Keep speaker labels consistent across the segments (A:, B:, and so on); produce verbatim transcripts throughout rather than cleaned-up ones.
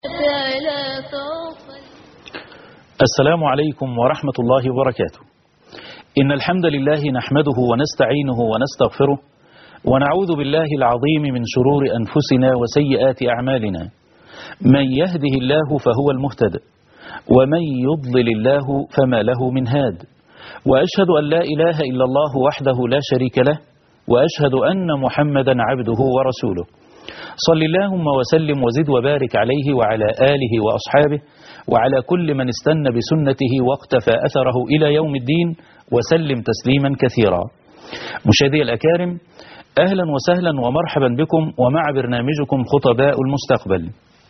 A: السلام عليكم ورحمة الله وبركاته. إن الحمد لله نحمده ونستعينه ونستغفره ونعوذ بالله العظيم من شرور أنفسنا وسيئات أعمالنا. من يهده الله فهو المهتد ومن يضلل الله فما له من هاد، وأشهد أن لا إله إلا الله وحده لا شريك له، وأشهد أن محمدا عبده ورسوله. صل اللهم وسلم وزد وبارك عليه وعلى آله وأصحابه وعلى كل من استنى بسنته واقتفى أثره إلى يوم الدين وسلم تسليما كثيرا. مشاهدي الأكارم، أهلا وسهلا ومرحبا بكم ومع برنامجكم خطباء المستقبل،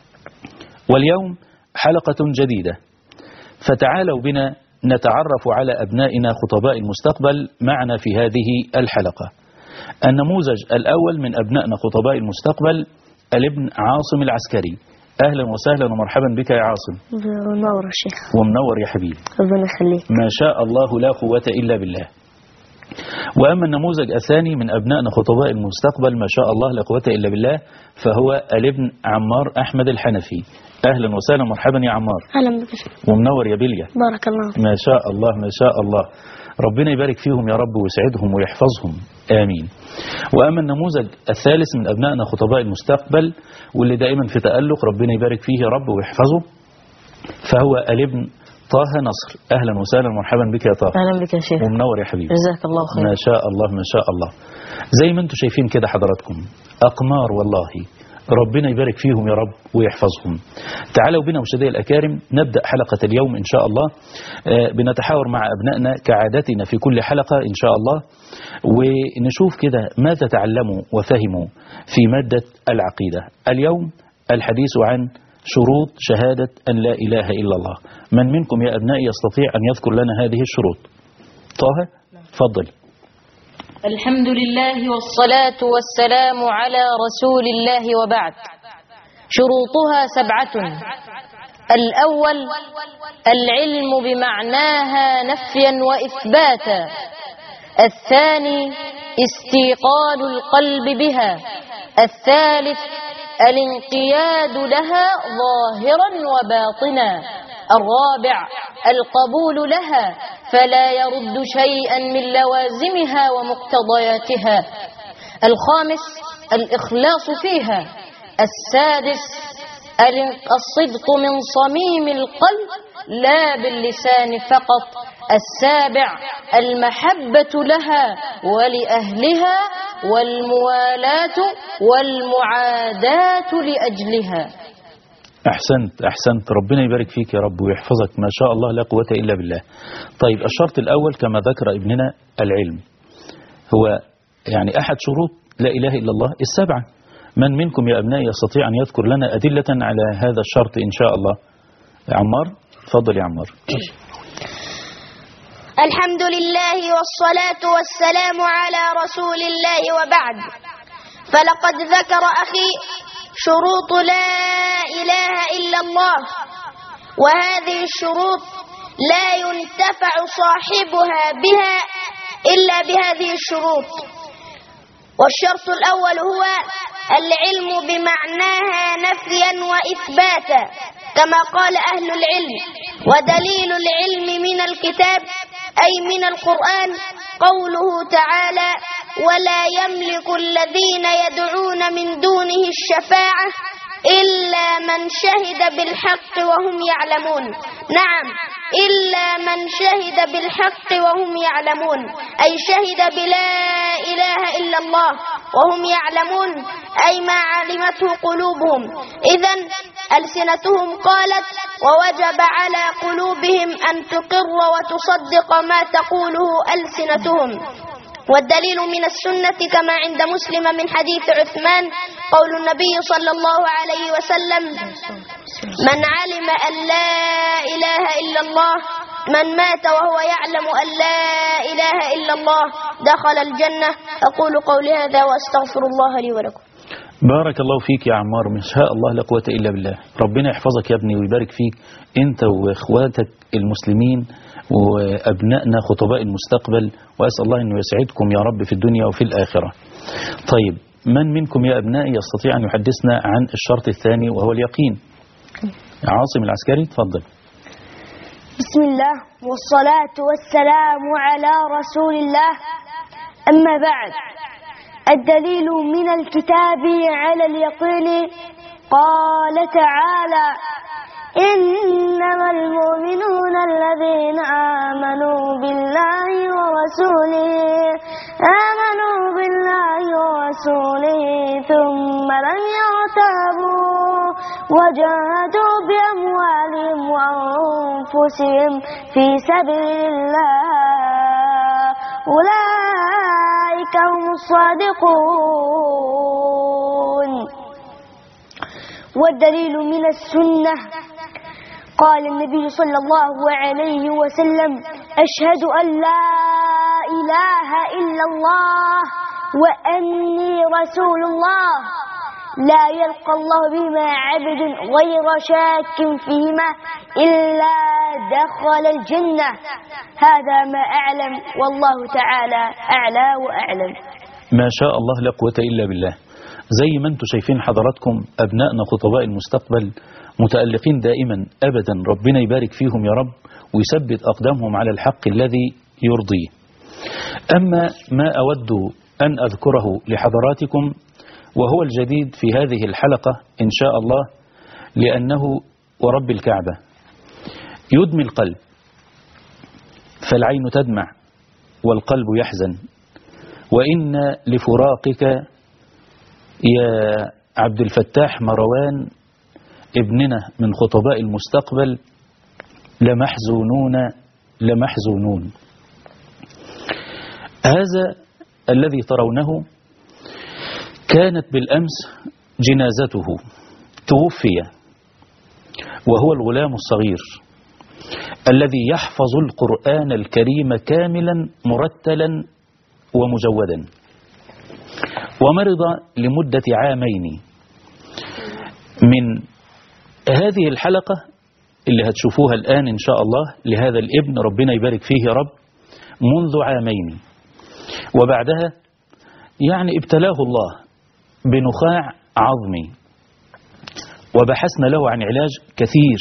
A: واليوم حلقة جديدة، فتعالوا بنا نتعرف على أبنائنا خطباء المستقبل معنا في هذه الحلقة. النموذج الأول من أبنائنا خطباء المستقبل الابن عاصم العسكري. أهلا وسهلا ومرحبا بك يا عاصم.
B: منور يا شيخ.
A: ومنور يا حبيبي.
B: ربنا يخليك.
A: ما شاء الله لا قوة إلا بالله. وأما النموذج الثاني من أبنائنا خطباء المستقبل ما شاء الله لا قوة إلا بالله فهو الابن عمار أحمد الحنفي. أهلا وسهلا ومرحبا يا عمار.
B: أهلا بك.
A: ومنور يا بليا.
B: بارك الله.
A: ما شاء الله ما شاء الله، ربنا يبارك فيهم يا رب ويسعدهم ويحفظهم، آمين. وأما النموذج الثالث من أبنائنا خطباء المستقبل واللي دائما في تألق ربنا يبارك فيه يا رب ويحفظه فهو الابن طه نصر. أهلا وسهلا ومرحبا بك يا طه.
B: أهلا بك يا شيخ.
A: ومنور يا حبيبي.
B: جزاك الله خير.
A: ما شاء الله ما شاء الله. زي ما انتم شايفين كده حضراتكم أقمار والله، ربنا يبارك فيهم يا رب ويحفظهم. تعالوا بنا مشاهدي الأكارم نبدأ حلقة اليوم إن شاء الله. آه بنتحاور مع أبنائنا كعادتنا في كل حلقة إن شاء الله، ونشوف كده ماذا تعلموا وفهموا في مادة العقيدة. اليوم الحديث عن شروط شهادة أن لا إله إلا الله. من منكم يا أبنائي يستطيع أن يذكر لنا هذه الشروط؟ طه تفضل.
C: الحمد لله والصلاة والسلام على رسول الله وبعد. شروطها سبعة. الأول العلم بمعناها نفيا وإثباتا. الثاني استيقان القلب بها. الثالث الانقياد لها ظاهرا وباطنا. الرابع القبول لها فلا يرد شيئا من لوازمها ومقتضياتها. الخامس الإخلاص فيها. السادس الصدق من صميم القلب لا باللسان فقط. السابع المحبة لها ولأهلها والموالاة والمعاداة لأجلها.
A: أحسنت أحسنت، ربنا يبارك فيك يا رب ويحفظك، ما شاء الله لا قوة إلا بالله. طيب الشرط الأول كما ذكر ابننا العلم، هو يعني أحد شروط لا إله إلا الله السبعة. من منكم يا أبنائي يستطيع أن يذكر لنا أدلة على هذا الشرط إن شاء الله؟ يا عمار تفضل يا عمار.
D: الحمد لله والصلاة والسلام على رسول الله وبعد. فلقد ذكر أخي شروط لا إله إلا الله، وهذه الشروط لا ينتفع صاحبها بها إلا بهذه الشروط. والشرط الأول هو العلم بمعناها نفيا وإثباتا كما قال أهل العلم. ودليل العلم من الكتاب أي من القرآن قوله تعالى: ولا يملك الذين يدعون من دونه الشفاعة إلا من شهد بالحق وهم يعلمون. نعم، إلا من شهد بالحق وهم يعلمون، أي شهد بلا إله إلا الله وهم يعلمون، أي ما علمته قلوبهم. إذن ألسنتهم قالت، ووجب على قلوبهم أن تقر وتصدق ما تقوله ألسنتهم. والدليل من السنة كما عند مسلم من حديث عثمان قول النبي صلى الله عليه وسلم: من علم أن لا إله إلا الله، من مات وهو يعلم أن لا إله إلا الله دخل الجنة. أقول قولي هذا وأستغفر الله لي ولكم.
A: بارك الله فيك يا عمار، ما شاء الله لا قوة إلا بالله. ربنا يحفظك يا ابني ويبارك فيك أنت وإخواتك المسلمين وأبنائنا خطباء المستقبل، وأسأل الله أنه يسعدكم يا رب في الدنيا وفي الآخرة. طيب من منكم يا أبنائي يستطيع أن يحدثنا عن الشرط الثاني وهو اليقين؟ عاصم العسكري تفضل.
B: بسم الله والصلاة والسلام على رسول الله. أما بعد، الدليل من الكتاب على اليقين قال تعالى: إنما المؤمنون الذين آمنوا بالله ورسوله آمنوا بالله ورسوله ثم لم يرتابوا وجاهدوا بأموالهم وأنفسهم في سبيل الله أولئك هم الصادقون. والدليل من السنة قال النبي صلى الله عليه وسلم: أشهد أن لا إله إلا الله وأني رسول الله، لا يلقى الله بما عبد غير شاك فيهما إلا دخل الجنة. هذا ما أعلم، والله تعالى أعلى وأعلم.
A: ما شاء الله لا قوة إلا بالله. زي ما انتم شايفين حضراتكم أبنائنا خطباء المستقبل متألقين دائما أبدا، ربنا يبارك فيهم يا رب ويثبت أقدامهم على الحق الذي يرضيه. أما ما أود أن أذكره لحضراتكم وهو الجديد في هذه الحلقة إن شاء الله، لأنه ورب الكعبة يدمي القلب، فالعين تدمع والقلب يحزن، وإن لفراقك يا عبد الفتاح مروان ابننا من خطباء المستقبل لمحزونون لمحزونون. هذا الذي ترونه كانت بالأمس جنازته، توفي وهو الغلام الصغير الذي يحفظ القرآن الكريم كاملا مرتلا ومجودا، ومرض لمدة عامين. من هذه الحلقة اللي هتشوفوها الآن إن شاء الله لهذا الابن ربنا يبارك فيه يا رب منذ عامين، وبعدها يعني ابتلاه الله بنخاع عظمي، وبحثنا له عن علاج كثير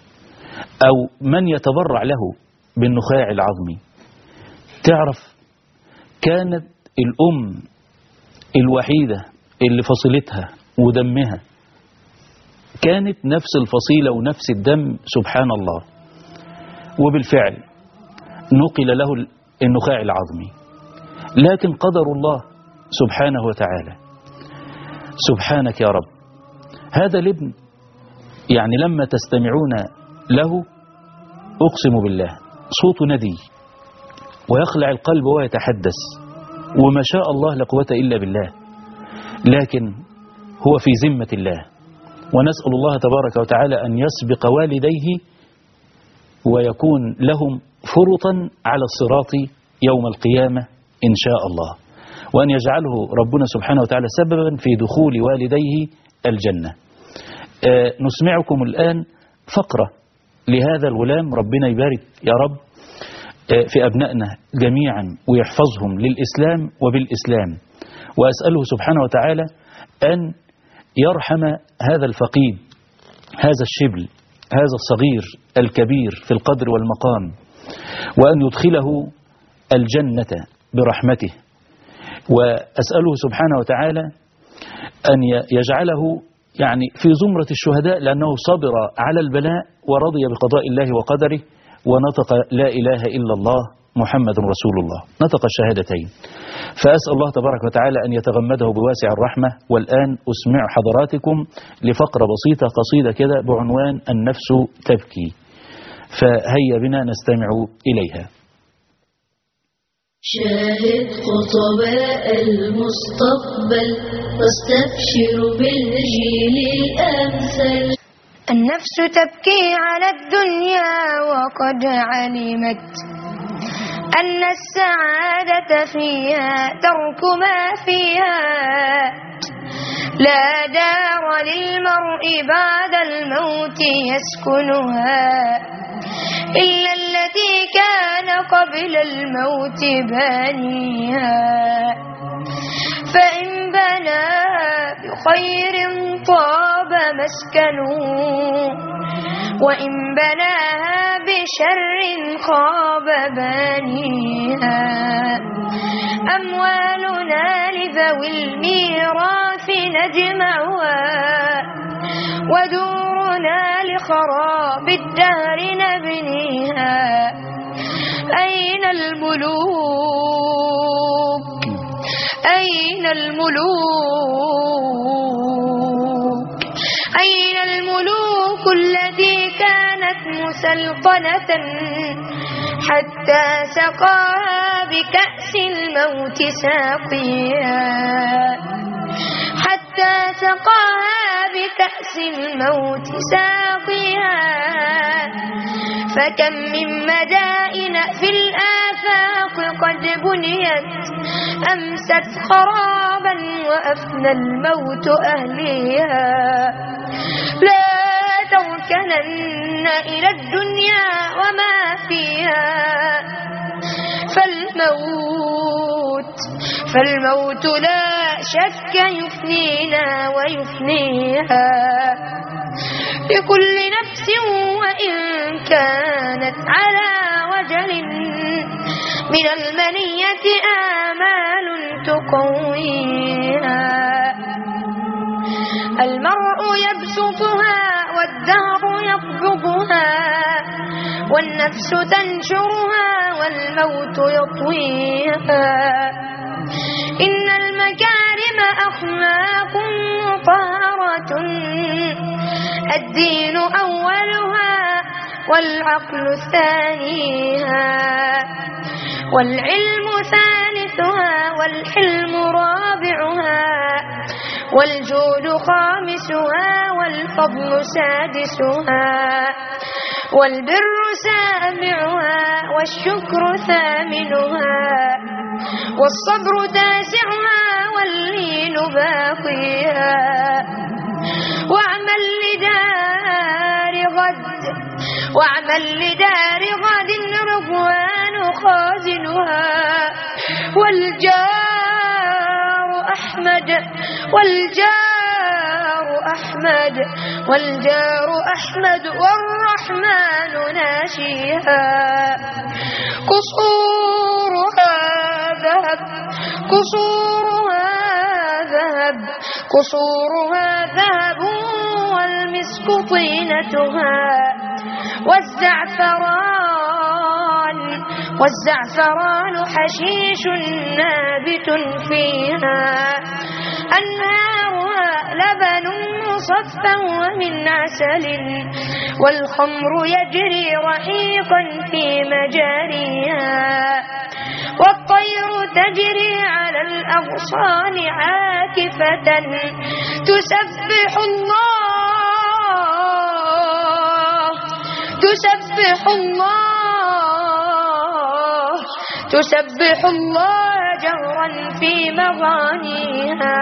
A: أو من يتبرع له بالنخاع العظمي. تعرف كانت الأم الوحيدة اللي فصلتها ودمها كانت نفس الفصيلة ونفس الدم، سبحان الله، وبالفعل نقل له النخاع العظمي. لكن قدر الله سبحانه وتعالى. سبحانك يا رب. هذا الابن يعني لما تستمعون له أقسم بالله صوت ندي ويخلع القلب وهو يتحدث، وما شاء الله لا قوة إلا بالله، لكن هو في ذمة الله، ونسأل الله تبارك وتعالى أن يسبق والديه ويكون لهم فرطا على الصراط يوم القيامة إن شاء الله، وأن يجعله ربنا سبحانه وتعالى سببا في دخول والديه الجنة. آه نسمعكم الآن فقرة لهذا الغلام، ربنا يبارك يا رب آه في أبنائنا جميعا ويحفظهم للإسلام وبالإسلام، وأسأله سبحانه وتعالى أن يرحم هذا الفقيد، هذا الشبل، هذا الصغير الكبير في القدر والمقام، وأن يدخله الجنة برحمته، وأسأله سبحانه وتعالى أن يجعله يعني في زمرة الشهداء، لأنه صبر على البلاء ورضي بقضاء الله وقدره، ونطق لا إله إلا الله محمد رسول الله، نطق الشهادتين. فأسأل الله تبارك وتعالى أن يتغمده بواسع الرحمة. والآن أسمع حضراتكم لفقرة بسيطة قصيدة كده بعنوان النفس تبكي، فهيا بنا نستمع إليها.
E: شاهد خطباء المستقبل واستبشر بالجيل الأمثل.
D: النفس تبكي على الدنيا وقد علمت أن السعادة فيها ترك ما فيها، لا دار للمرء بعد الموت يسكنها إلا التي كان قبل الموت بانيها، فإن
F: بنى بخير طاب مسكنه وإن بناها بشر خاب بانيها أموالنا لذوي الميراث نجمعها ودورنا لخراب الدهر نبنيها أين الملوك أين الملوك أين الملوك التي كانت مسلطنة حتى سقاها بكأس الموت ساقيها حتى سقاها بكأس الموت ساقيها فكم من مدائن في الآفاق قد بنيت أمست خرابا وأفنى الموت أهليها لا تركنن إلى الدنيا وما فيها فالموت فالموت لا شك يفنينا ويفنيها لكل نفس وإن كانت على وجل من المنية آمال تقويها المرء يبسطها والدهر يقبضها والنفس تنشرها والموت يطويها إن المكارم أخلاق مطهرة الدين أولها والعقل ثانيها والعلم ثالثها والحلم رابعها والجود خامسها والفضل سادسها والبر سابعها والشكر ثامنها والصبر تاسعها واللين باقيها واعمل لدار غد واعمل لدار غد رضوان خازنها والجار أحمد والجار أحمد والجار أحمد والرحمن ناشيها قصورها ذهب قصورها ذهب قصورها ذهب والمسك طينتها والزعفران والزعفران حشيش نابت فيها أنهارها لبن مصفى ومن عسل والخمر يجري رحيقا في مجاريها والطير تجري على الأغصان عاكفة تسبح الله تسبح الله تسبح الله جهرا في مغانيها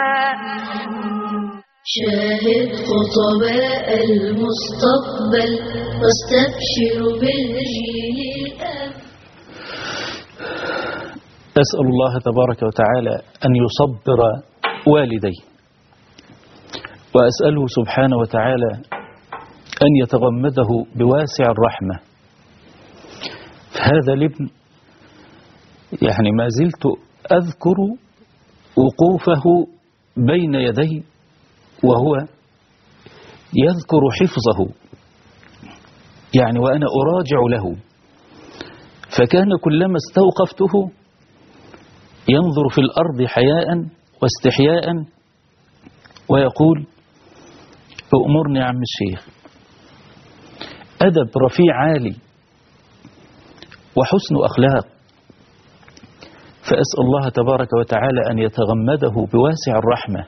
E: شاهد خطباء المستقبل واستبشر بالجيل الآن.
A: أسأل الله تبارك وتعالى أن يصبر والدي وأسأله سبحانه وتعالى أن يتغمده بواسع الرحمة. هذا الابن يعني ما زلت أذكر وقوفه بين يدي وهو يذكر حفظه يعني وأنا أراجع له، فكان كلما استوقفته ينظر في الأرض حياء واستحياء ويقول أؤمرني يا عم الشيخ. أدب رفيع عالي وحسن أخلاق، فأسأل الله تبارك وتعالى أن يتغمده بواسع الرحمة.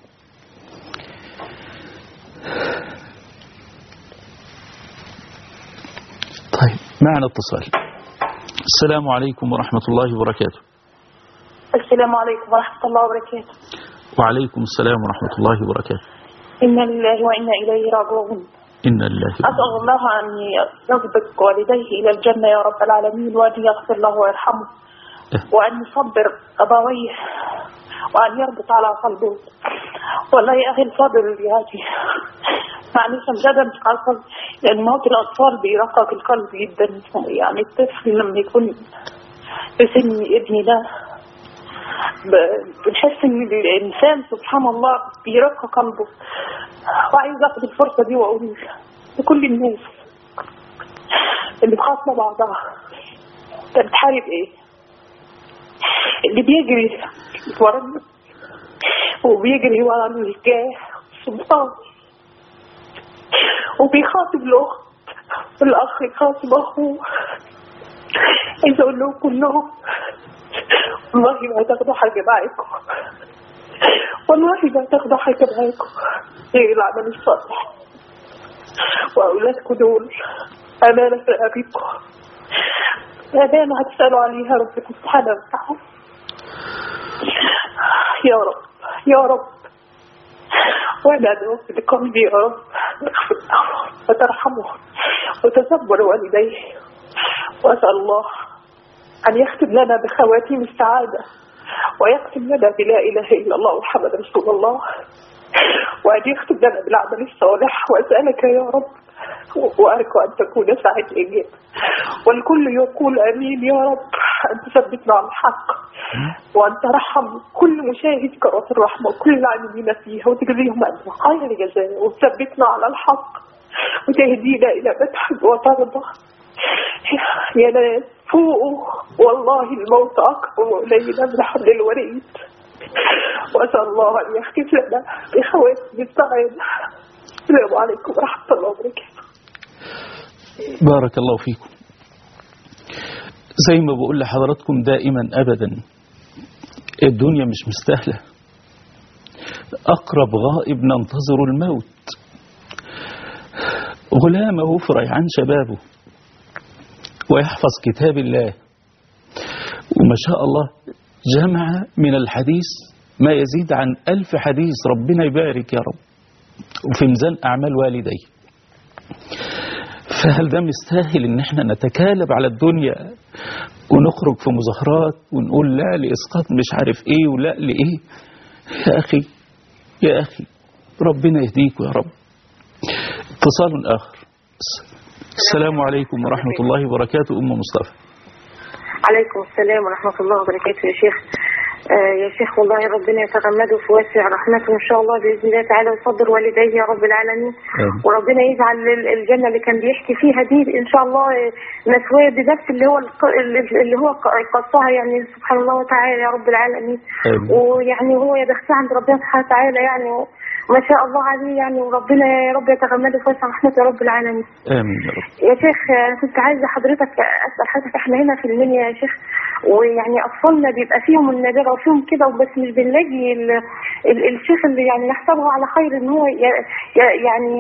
A: طيب معنا اتصال. السلام عليكم ورحمة الله وبركاته.
G: السلام عليكم ورحمة الله وبركاته.
A: وعليكم السلام ورحمة الله وبركاته.
G: إنا لله وإنا إليه راجعون.
A: إنا لله.
G: أسأل الله أن يسبق والديه إلى الجنة يا رب العالمين، وأن يغفر له ويرحمه، وأن يصبر أبويه وأن يربط على قلبه. والله يا أخي الفاضل يعني معلش بجد مش عارفة، لأن موت الأطفال بيرقق القلب جدا. يعني الطفل لما يكون في سن ابني ده بنحس إن الإنسان سبحان الله بيرقق قلبه. وعايز أخذ الفرصة دي وأقول لكل الناس اللي بخاصة بعضها، أنت بتحارب إيه؟ اللي بيجري ورا وبيجري ورا الجاه والسلطان وبيخاطب الأخت والأخ يخاطب أخوه، عايز أقول لهم كلهم والله ما تاخدوا حاجة معاكم، والله ما تاخدوا حاجة معاكم غير العمل الصالح. وأولادكم دول أمانة في رقبتكم، أمانة هتسألوا عليها ربكم سبحانه وتعالى. يا رب يا رب، وأنا أدعوك بقلبي يا رب اغفر له وترحمه وتزبر والديه، وأسأل الله أن يختم لنا بخواتيم السعادة، ويختم لنا بلا إله إلا الله محمد رسول الله، وأن يختم لنا بالعمل الصالح. وأسألك يا رب وأرجو أن تكون ساعة الإجابة، والكل يقول آمين يا رب، أن تثبتنا على الحق، وأن ترحم كل مشاهد قناة الرحمة وكل العاملين فيها وتجزيهم أجر خير الجزاء، وتثبتنا على الحق وتهدينا إلى مدح وترضى. يا ناس فوقوا، والله الموت أكبر إلينا من حبل الوريد. وأسأل الله أن يختم لنا بخواتم السعادة. السلام عليكم ورحمة الله وبركاته.
A: بارك الله فيكم. زي ما بقول لحضراتكم دائما أبدا، الدنيا مش مستاهلة، أقرب غائب ننتظر الموت. غلامه فريعان شبابه ويحفظ كتاب الله، وما شاء الله جمع من الحديث ما يزيد عن ألف حديث، ربنا يبارك يا رب، وفي ميزان أعمال والديه. فهل ده مستاهل ان احنا نتكالب على الدنيا ونخرج في مظاهرات ونقول لا لإسقاط مش عارف ايه ولا لإيه؟ يا أخي يا أخي ربنا يهديك يا رب. اتصال آخر. السلام عليكم ورحمة الله وبركاته. أم مصطفى.
H: عليكم السلام ورحمة الله وبركاته يا شيخ. آه يا شيخ والله ربنا يتغمده في واسع رحمته إن شاء الله بإذن الله تعالى، ويصدر والديه يا رب العالمين. أه. وربنا يجعل الجنة اللي كان بيحكي فيها دي إن شاء الله مثواه بنفس اللي هو اللي هو قصها يعني سبحان الله وتعالى يا رب العالمين. أه. ويعني هو يا بختي عند ربنا سبحانه وتعالى يعني ما شاء الله عليه يعني، وربنا يا رب يتغمده في واسع رحمته يا رب العالمين.
A: آمين يا رب.
H: يا شيخ أنا كنت عايزة حضرتك أسأل حضرتك، احنا هنا في المنيا يا شيخ، ويعني أطفالنا بيبقى فيهم النابغة وفيهم كده وبس، مش بنلاقي الشيخ اللي يعني نحسبه على خير ان هو يعني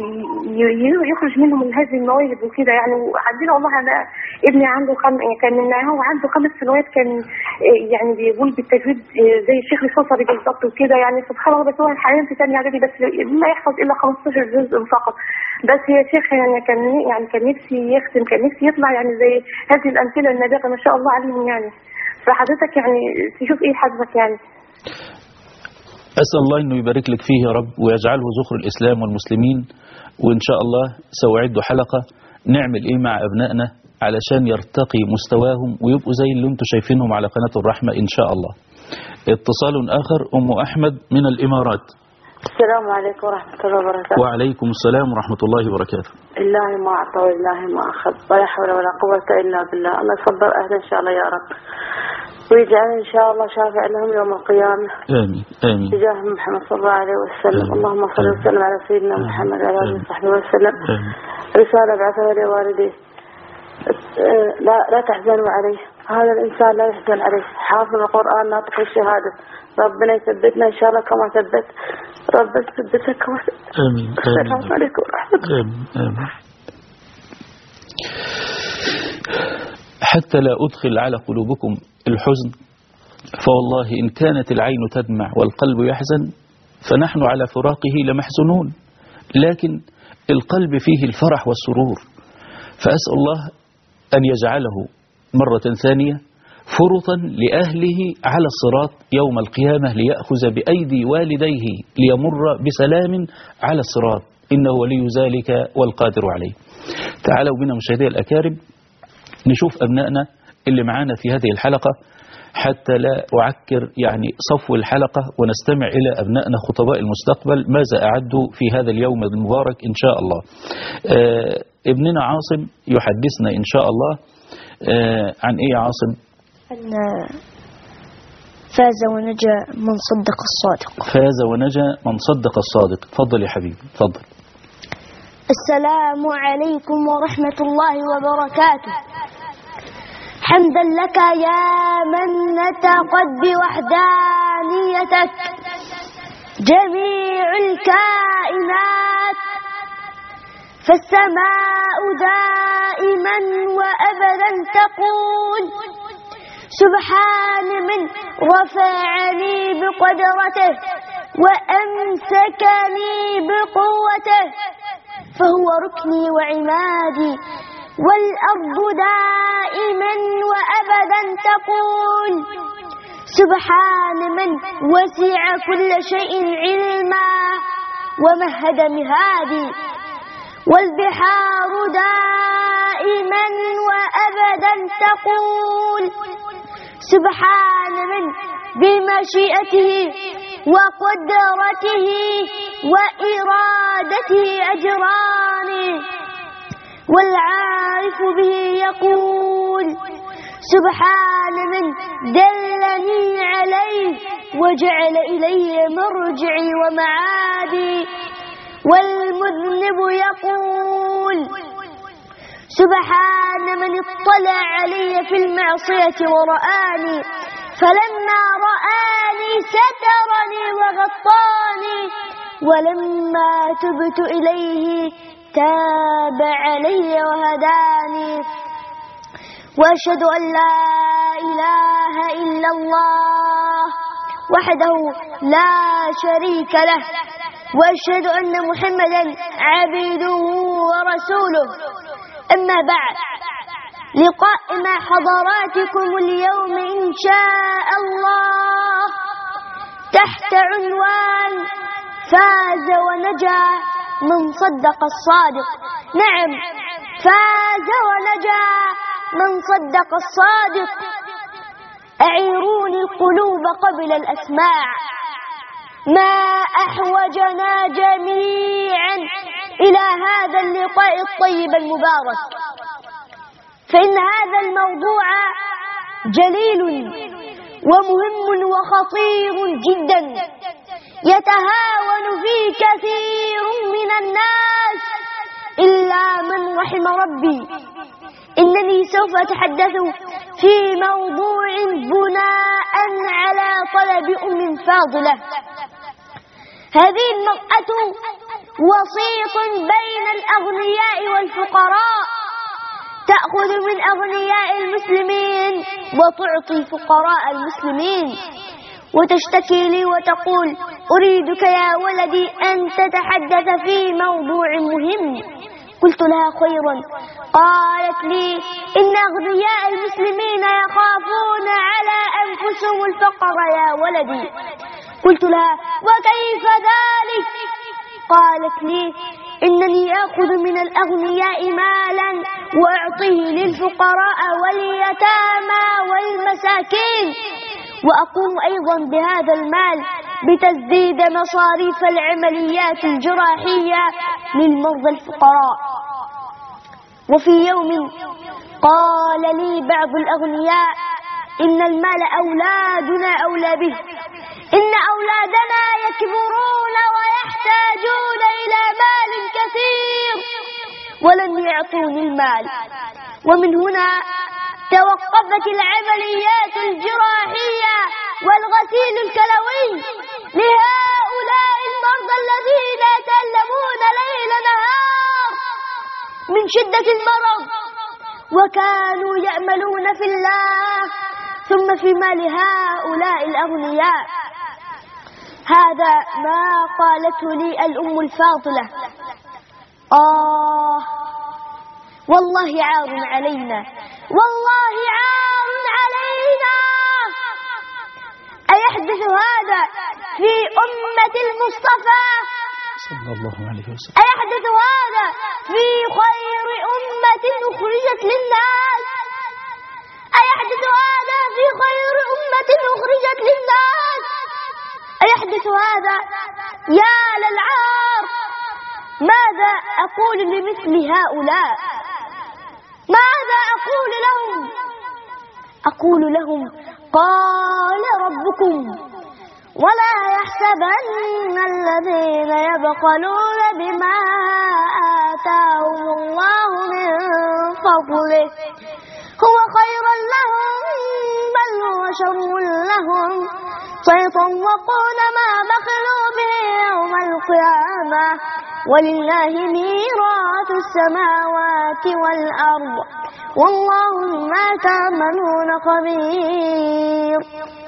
H: يخرج منهم من هذه المواهب وكده يعني. وعندنا والله أنا ابني عنده خم كان من هو عنده خمس سنوات كان يعني بيقول بالتجويد زي الشيخ الصصري بالضبط وكده يعني سبحان الله، بس هو حاليا في ثانية إعدادي بس ما يحفظ إلا خمستاشر جزء فقط. بس يا شيخ يعني كان يعني كان نفسي يختم، كان نفسي يطلع يعني زي هذه الأمثلة النابغة ما شاء الله عليهم يعني. فحضرتك يعني تشوف إيه حضرتك يعني؟
A: أسأل الله أنه يبارك لك فيه يا رب ويجعله ذخر الإسلام والمسلمين. وإن شاء الله سأعد حلقة نعمل إيه مع أبنائنا علشان يرتقي مستواهم ويبقوا زي اللي انتم شايفينهم على قناة الرحمة إن شاء الله. اتصال آخر. أم أحمد من الإمارات.
I: السلام عليكم ورحمة الله وبركاته.
A: وعليكم السلام ورحمة الله وبركاته.
I: الله ما أعطى والله ما أخذ، ولا حول ولا قوة إلا بالله. الله يصبر أهله إن شاء الله يا رب، ويجعل إن شاء الله شافع لهم يوم القيامة.
A: آمين آمين.
I: بجاه محمد صلى الله عليه وسلم. آمين. اللهم صل وسلم على سيدنا محمد وعلى آله وصحبه وسلم. آمين. رسالة بعثها لوالديه، لا لا تحزنوا عليه، هذا الإنسان لا يحزن عليه، حافظ القرآن ناطق الشهادة، ربنا يثبتنا إن شاء الله كما ثبت، ربنا يثبتك كما ثبت.
A: آمين.
I: السلام عليكم ورحمة الله.
A: آمين آمين. حتى لا أدخل على قلوبكم الحزن، فوالله إن كانت العين تدمع والقلب يحزن فنحن على فراقه لمحزنون، لكن القلب فيه الفرح والسرور. فأسأل الله أن يجعله مرة ثانية فرطا لأهله على الصراط يوم القيامة ليأخذ بأيدي والديه ليمر بسلام على الصراط، إنه ولي ذلك والقادر عليه. تعالوا بنا مشاهدي الأكارم نشوف أبنائنا اللي معانا في هذه الحلقة حتى لا أعكر يعني صفو الحلقة، ونستمع إلى أبنائنا خطباء المستقبل ماذا أعدوا في هذا اليوم المبارك إن شاء الله. آه ابننا عاصم يحدثنا إن شاء الله آه عن إيه يا عاصم؟
B: أن فاز ونجا من صدق الصادق.
A: فاز ونجا من صدق الصادق. تفضل يا حبيبي تفضل.
B: السلام عليكم ورحمة الله وبركاته. حمدا لك يا من نتقد بوحدانيتك جميع الكائنات، فالسماء دائما وأبدا تقول سبحان من رفعني بقدرته وأمسكني بقوته، فهو ركني وعمادي. والأرض دائما وأبدا تقول سبحان من وسع كل شيء علما ومهد مهادي. والبحار دائما وأبدا تقول سبحان من بمشيئته وقدرته وإرادته أجراني. والعارف به يقول سبحان من دلني عليه وجعل إليه مرجعي ومعادي. والمذنب يقول سبحان من اطلع علي في المعصية ورآني، فلما رآني سترني وغطاني، ولما تبت إليه تاب علي وهداني. وأشهد أن لا إله إلا الله وحده لا شريك له، وأشهد أن محمدا عبده ورسوله. أما بعد، لقاء مع حضراتكم اليوم إن شاء الله تحت عنوان فاز ونجا من صدق الصادق. نعم، فاز ونجا من صدق الصادق. أعيروني القلوب قبل الأسماع، ما أحوجنا جميعا إلى هذا اللقاء الطيب المبارك، فإن هذا الموضوع جليل ومهم وخطير جدا، يتهاون فيه كثير من الناس إلا من رحم ربي. إنني سوف أتحدث في موضوع بناء على طلب أم فاضلة. هذه المرأة وسيط بين الأغنياء والفقراء، تأخذ من أغنياء المسلمين وتعطي فقراء المسلمين، وتشتكي لي وتقول أريدك يا ولدي أن تتحدث في موضوع مهم. قلت لها خيرا. قالت لي إن أغنياء المسلمين يخافون على أنفسهم الفقر يا ولدي. قلت لها وكيف ذلك؟ قالت لي إنني آخذ من الأغنياء مالا وأعطيه للفقراء واليتامى والمساكين، وأقوم أيضا بهذا المال بتسديد مصاريف العمليات الجراحية للمرضى الفقراء. وفي يوم قال لي بعض الأغنياء إن المال أولادنا أولى به، إن أولادنا يكبرون ويحتاجون إلى مال كثير ولم يعطوني المال. ومن هنا توقفت العمليات الجراحية والغسيل الكلوي لهؤلاء المرضى الذين يتألمون ليل نهار من شدة المرض، وكانوا يأملون في الله ثم في مال هؤلاء الأغنياء. هذا ما قالته لي الأم الفاضلة. آه والله عار علينا، والله عار علينا أيحدث هذا في أمة المصطفى؟
A: صلى الله عليه وسلم.
B: أيحدث هذا في خير أمة أخرجت للناس؟ أيحدث هذا في خير أمة أخرجت للناس؟ أيحدث هذا؟ يا للعار. ماذا أقول لمثل هؤلاء؟ ماذا أقول لهم؟ أقول لهم قال ربكم ولا يحسبن الذين يبخلون بما آتاهم الله من فضله هو خيرا لهم بل هو شر لهم سيطوقون ما بخلوا به يوم القيامة ولله ميراث السماوات والأرض والله بما تعملون خبير.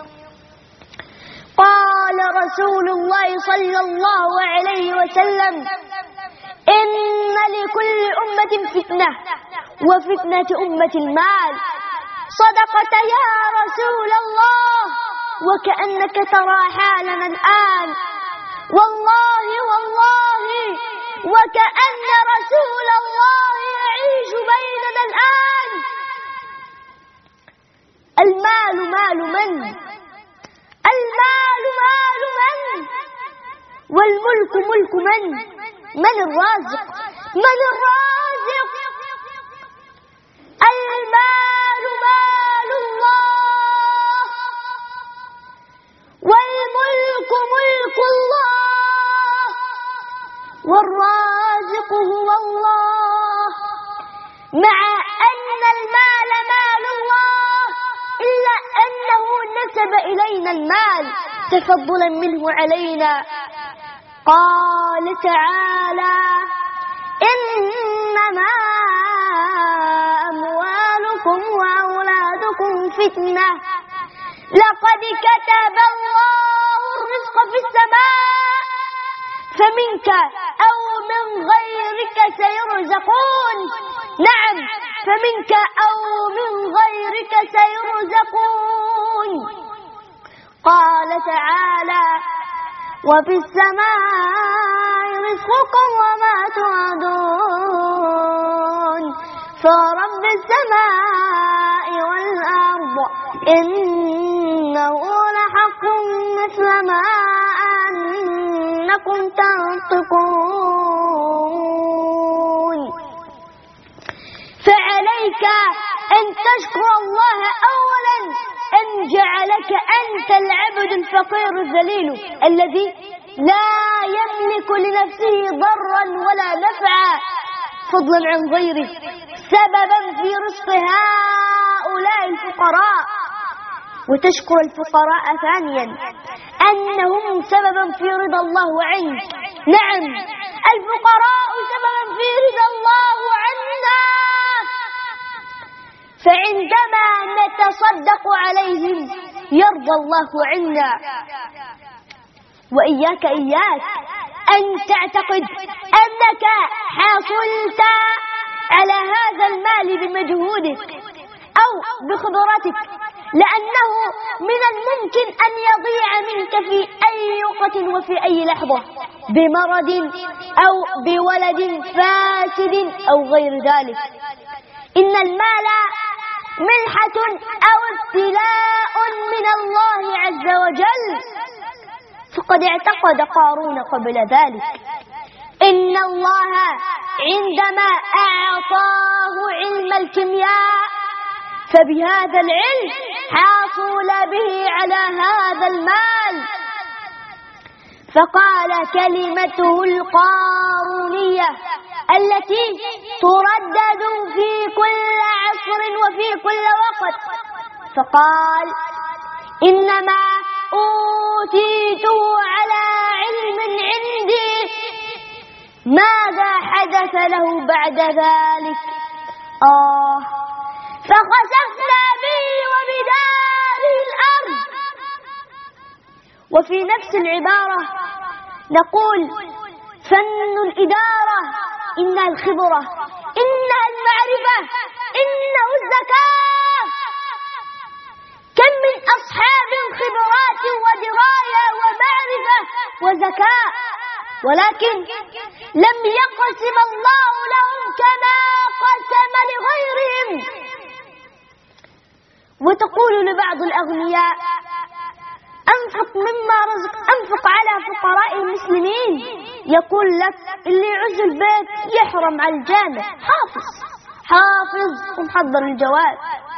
B: قال رسول الله صلى الله عليه وسلم إن لكل أمة فتنة وفتنة أمة المال. صدقت يا رسول الله وكأنك ترى حالنا الآن. والله والله وكأن رسول الله يعيش بيننا الآن. المال مال من؟ المال مال من؟ والملك ملك من؟ من الرازق؟ من الرازق؟ المال مال الله والملك ملك الله والرازق هو الله. مع أن المال مال الله إلا أنه نسب إلينا المال تفضلا منه علينا. قال تعالى إنما أموالكم وأولادكم فتنة لقد كتب الله الرزق في السماء فمنك أو من غيرك سيرزقون. نعم فمنك أو من غيرك سيرزقون. قال تعالى وفي السماء رزقكم وما توعدون فرب السماء والأرض إنه لحق مثل ما أنكم تنطقون. فعليك أن تشكر الله أولا أن جعلك أنت العبد الفقير الذليل الذي لا يملك لنفسه ضرا ولا نفعا فضلا عن غيره سببا في رزق هؤلاء الفقراء. وتشكر الفقراء ثانيا أنهم سببا في رضا الله عنك. نعم الفقراء سببا في رضا الله عنا. فعندما نتصدق عليهم يرضى الله عنا. وإياك إياك أن تعتقد أنك حصلت على هذا المال بمجهودك أو بخبرتك لأنه من الممكن أن يضيع منك في أي وقت وفي أي لحظة بمرض أو بولد فاسد أو غير ذلك. إن المال منحة أو ابتلاء من الله عز وجل. فقد اعتقد قارون قبل ذلك إن الله عندما أعطاه علم الكيمياء فبهذا العلم حصل به على هذا المال. فقال كلمته القارونية التي تردد في كل عصر وفي كل وقت فقال إنما أوتيته على علم عندي. ماذا حدث له بعد ذلك؟ آه فخسفنا به وبداره الأرض. وفي نفس العبارة نقول فن الإدارة إنها الخبرة إنها المعرفة إنه الذكاء. كم من أصحاب خبرات ودراية ومعرفة وذكاء، ولكن لم يقسم الله لهم كما قسم لغيرهم. وتقول لبعض الأغنياء: أنفق مما رزق أنفق على فقراء المسلمين. يقول لك اللي يعز البيت يحرم على الجامع، حافظ حافظ ومحضر الجواب.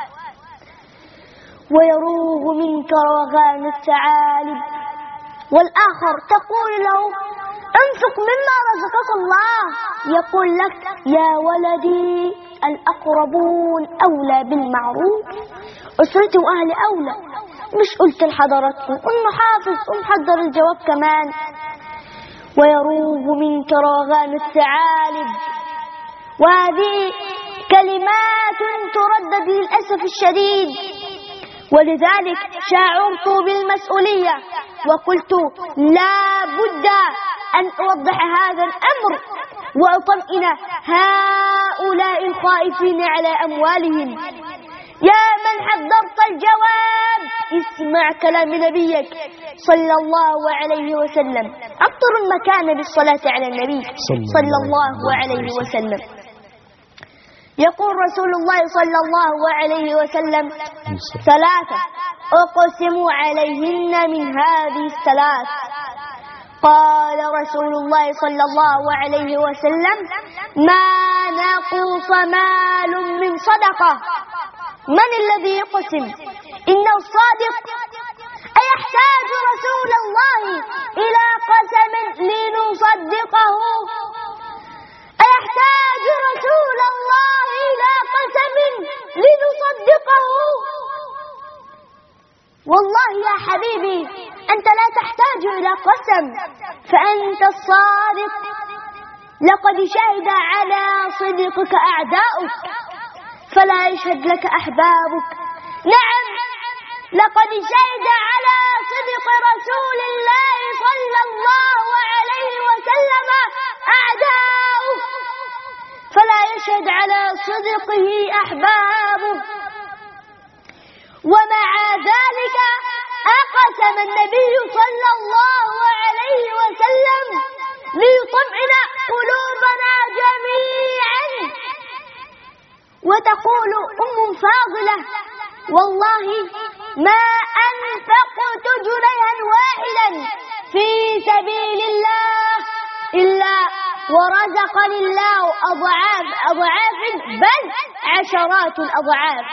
B: ويروغ منك روغان الثعالب. والآخر تقول له: أنفق مما رزقك الله. يقول لك: يا ولدي الأقربون أولى بالمعروف، أسرتي وأهلي أولى. مش قلت لحضراتكم إنه حافظ ومحضر الجواب كمان؟ ويروغ منك روغان الثعالب. وهذه كلمات تردد للأسف الشديد، ولذلك شعرت بالمسؤولية وقلت لا بد أن أوضح هذا الأمر وأطمئن هؤلاء الخائفين على أموالهم. يا من حضرت الجواب اسمع كلام نبيك صلى الله عليه وسلم. أكثر المكان بالصلاة على النبي صلى الله عليه وسلم. يقول رسول الله صلى الله عليه وسلم: ثلاثة أقسم عليهن من هذه الثلاث. قال رسول الله صلى الله عليه وسلم: ما نقص مال من صدقة. من الذي يقسم؟ إن الصادق. أيحتاج رسول الله إلى قسم لنصدقه؟ أيحتاج رسول الله إلى قسم لنصدقه؟ والله يا حبيبي أنت لا تحتاج إلى قسم، فأنت الصادق. لقد شهد على صدقك أعداؤك فلا يشهد لك أحبابك. نعم، لقد شهد على صدق رسول الله صلى الله عليه وسلم أعداؤه فلا يشهد على صدقه أحبابه. ومع ذلك أقسم النبي صلى الله عليه وسلم ليطمئن قلوبنا جميعا. وتقول أم فاضلة: والله ما أنفقت جنيها واحدا في سبيل الله إلا ورزقني الله أضعاف أضعاف بل عشرات الأضعاف.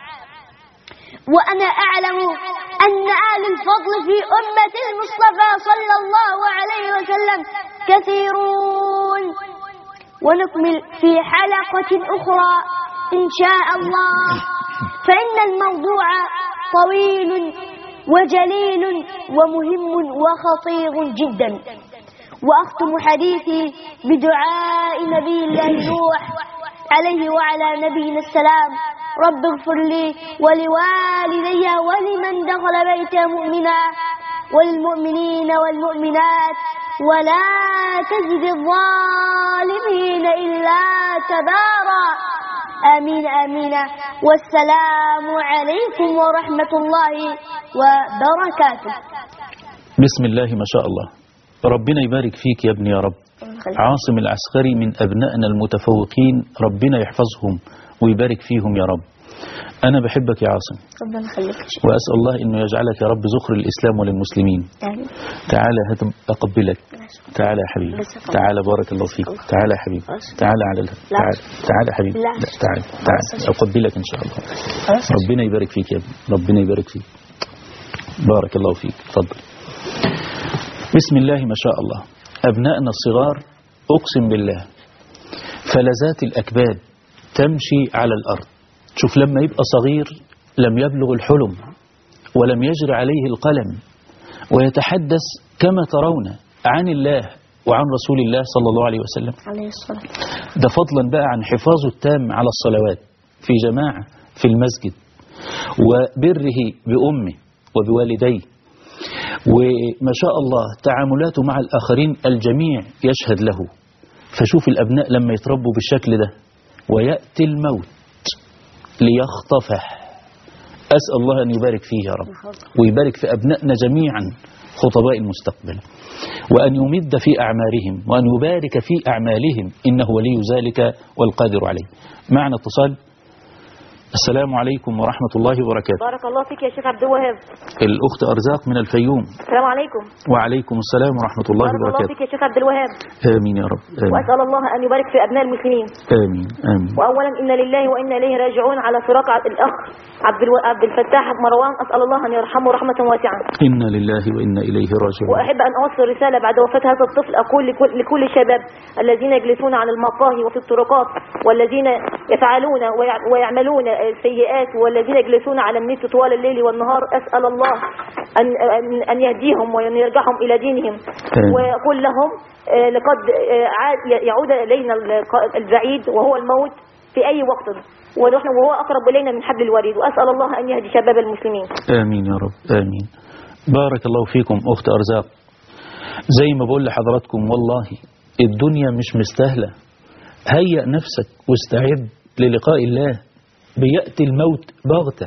B: وأنا أعلم أن أهل الفضل في أمة المصطفى صلى الله عليه وسلم كثيرون. ونكمل في حلقة أخرى إن شاء الله، فإن الموضوع طويل وجليل ومهم وخطير جدا. وأختم حديثي بدعاء نبي الله نوح عليه وعلى نبينا السلام: رب اغفر لي ولوالدي ولمن دخل بيتي مؤمنا والمؤمنين والمؤمنات ولا تزد الظالمين إلا تبارا. آمين آمين. والسلام عليكم ورحمة الله وبركاته.
A: بسم الله ما شاء الله. ربنا يبارك فيك يا ابني يا رب. عاصم العسكري من أبنائنا المتفوقين، ربنا يحفظهم ويبارك فيهم يا رب. أنا بحبك يا عاصم،
B: ربنا يخليك،
A: وأسأل الله إنه يجعلك يا رب ذخر الإسلام وللمسلمين.
B: آمين.
A: تعالى هات أقبلك. تعالى يا حبيبي، تعالى بارك الله فيك. تعالى يا حبيبي، تعالى على ال... تعالى تعالى يا حبيبي، لا تعالى تعالى أقبلك إن شاء الله. ربنا يبارك فيك يا ابني، ربنا يبارك فيك. بارك الله فيك. تفضل. بسم الله ما شاء الله. أبنائنا الصغار أقسم بالله فلذات الأكباد تمشي على الأرض. شوف لما يبقى صغير لم يبلغ الحلم ولم يجري عليه القلم ويتحدث كما ترون عن الله وعن رسول الله صلى الله عليه وسلم
B: عليه الصلاة.
A: ده فضلا بقى عن حفاظه التام على الصلوات في جماعة في المسجد وبره بأمه وبوالديه، وما شاء الله تعاملاته مع الآخرين الجميع يشهد له. فشوف الأبناء لما يتربوا بالشكل ده ويأتي الموت ليخطفه أسأل الله أن يبارك فيه يا رب، ويبارك في أبنائنا جميعا خطباء المستقبل، وأن يمد في أعمارهم، وأن يبارك في أعمالهم، إنه ولي ذلك والقادر عليه. معنا اتصال. السلام عليكم ورحمة الله وبركاته.
J: بارك الله فيك يا شيخ عبد الوهاب.
A: الأخت أرزاق من الفيوم.
J: السلام عليكم.
A: وعليكم السلام ورحمة الله
J: بارك
A: وبركاته.
J: الله فيك يا شيخ عبد الوهاب.
A: آمين يا رب. آمين.
J: وأسأل الله أن يبارك في أبناء المسلمين.
A: آمين آمين.
J: وأولا إن لله وإنا إليه راجعون على فراق الأخ عبد الو... عبد الفتاح مروان، أسأل الله أن يرحمه رحمة واسعة.
A: إنا لله وإنا إليه راجعون.
J: وأحب أن أوصل رسالة بعد وفاة هذا الطفل، أقول لكل, لكل الشباب الذين يجلسون على المقاهي وفي الطرقات، والذين يفعلون ويع... ويعملون السيئات، والذين يجلسون على النت طوال الليل والنهار، أسأل الله أن أن يهديهم وأن يرجعهم إلى دينهم. ويقول لهم لقد يعود إلينا البعيد وهو الموت في أي وقت، ونحن وهو أقرب إلينا من حبل الوريد، وأسأل الله أن يهدي شباب المسلمين.
A: آمين يا رب آمين. بارك الله فيكم أخت أرزاق. زي ما بقول لحضراتكم والله الدنيا مش مستاهلة. هيئ نفسك واستعد للقاء الله، بيأتي الموت بغتة.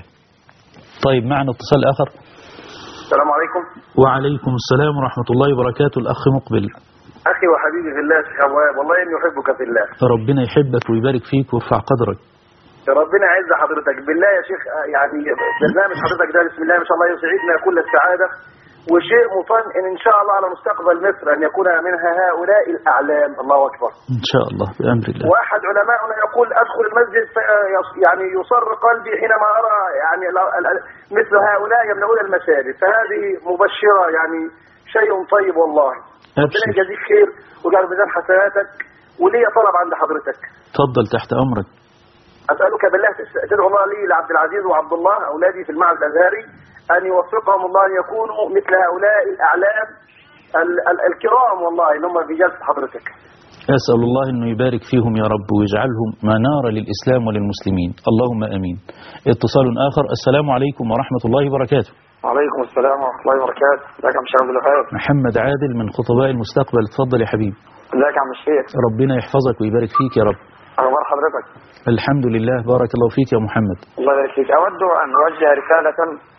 A: طيب معنا اتصال آخر.
K: السلام عليكم.
A: وعليكم السلام ورحمة الله وبركاته. الأخ مقبل.
K: أخي وحبيبي في الله شيخ أبواب، والله إني أحبك في الله.
A: ربنا يحبك ويبارك فيك ويرفع قدرك.
K: ربنا يعز حضرتك بالله يا شيخ. يعني برنامج حضرتك ده بسم الله ما شاء الله يسعدنا كل السعادة، وشيء مطمئن إن شاء الله على مستقبل مصر أن يكون منها هؤلاء الأعلام. الله أكبر.
A: إن شاء الله بأمر الله.
K: وأحد علماؤنا يقول أدخل المسجد يعني يصر قلبي حينما أرى يعني مثل هؤلاء يملؤون المساجد، فهذه مبشرة يعني شيء طيب والله. ربنا يجزيك خير ويجعل ميزان حسناتك. ولي طلب عند حضرتك.
A: تفضل تحت أمرك.
K: أسألك بالله تدعو الله لي لعبد العزيز وعبد الله أولادي في المعهد الأزهري أن يوفقهم الله أن يكونوا مثل هؤلاء الأعلام ال ال الكرام والله إن هم في جلسة حضرتك.
A: أسأل الله أنه يبارك فيهم يا رب ويجعلهم منارة للإسلام وللمسلمين، اللهم أمين. اتصال آخر. السلام عليكم ورحمة الله وبركاته.
K: وعليكم السلام ورحمة الله وبركاته. ازيك يا عم عبد الوهاب؟
A: محمد عادل من خطباء المستقبل. اتفضل يا حبيبي.
K: ازيك يا عم الشيخ؟
A: ربنا يحفظك ويبارك فيك يا رب.
K: أخبار حضرتك؟
A: الحمد لله بارك الله فيك يا محمد.
K: الله يبارك فيك. أود أن أوجه رسالة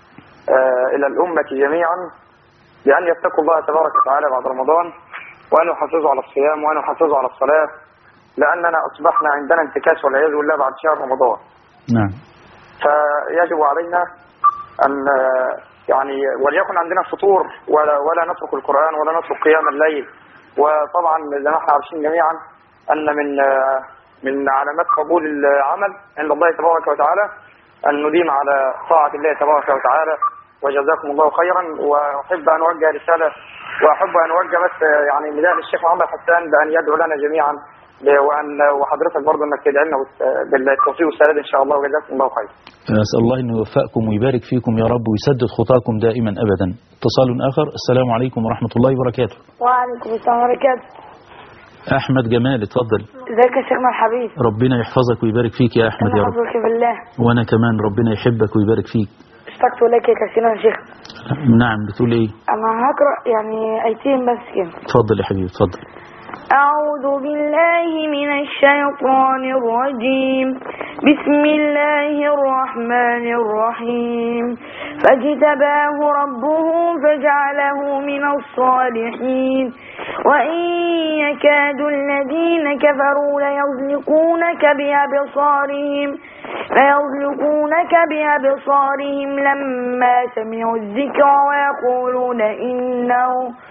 K: آه إلى الأمة جميعا بأن يتقوا الله تبارك وتعالى بعد رمضان، وأن يحافظوا على الصيام، وأن يحافظوا على الصلاة، لأننا أصبحنا عندنا انتكاس والعياذ بالله بعد شهر رمضان.
A: نعم.
K: فيجب علينا أن يعني وليكن عندنا فطور ولا ولا نترك القرآن ولا نترك قيام الليل. وطبعا زي ما احنا عارفين جميعا أن من من علامات قبول العمل عند الله تبارك وتعالى أن نديم على طاعة الله تبارك وتعالى. وجزاكم الله خيرا. وأحب أن أوجه رسالة وأحب أن أوجه بس يعني نداء للشيخ محمد حسان بأن يدعو لنا جميعا، وأن وحضرتك برضه أنك تدعي لنا بالتوفيق والسداد إن شاء الله، وجزاكم الله خير.
A: أسأل الله أنه يوفقكم ويبارك فيكم يا رب ويسدد خطاكم دائما أبدا. اتصال آخر. السلام عليكم ورحمة الله وبركاته.
L: وعليكم السلام وبركاته.
A: أحمد جمال. اتفضل.
L: ازيك يا شيخنا الحبيب؟
A: ربنا يحفظك ويبارك فيك يا أحمد يا رب.
L: أنا بالله.
A: وأنا كمان ربنا يحبك ويبارك فيك.
L: اشتقت لك كثيرا يا شيخ.
A: نعم. بتقول ايه؟
L: انا هقرأ يعني ايتين بس كده.
A: اتفضل يا حبيبي اتفضل.
L: أعوذ بالله من الشيطان الرجيم. بسم الله الرحمن الرحيم. فاجتباه ربه فجعله من الصالحين. وإن يكاد الذين كفروا ليزلقونك بأبصارهم ليزلقونك بأبصارهم لما سمعوا الذكر ويقولون إنه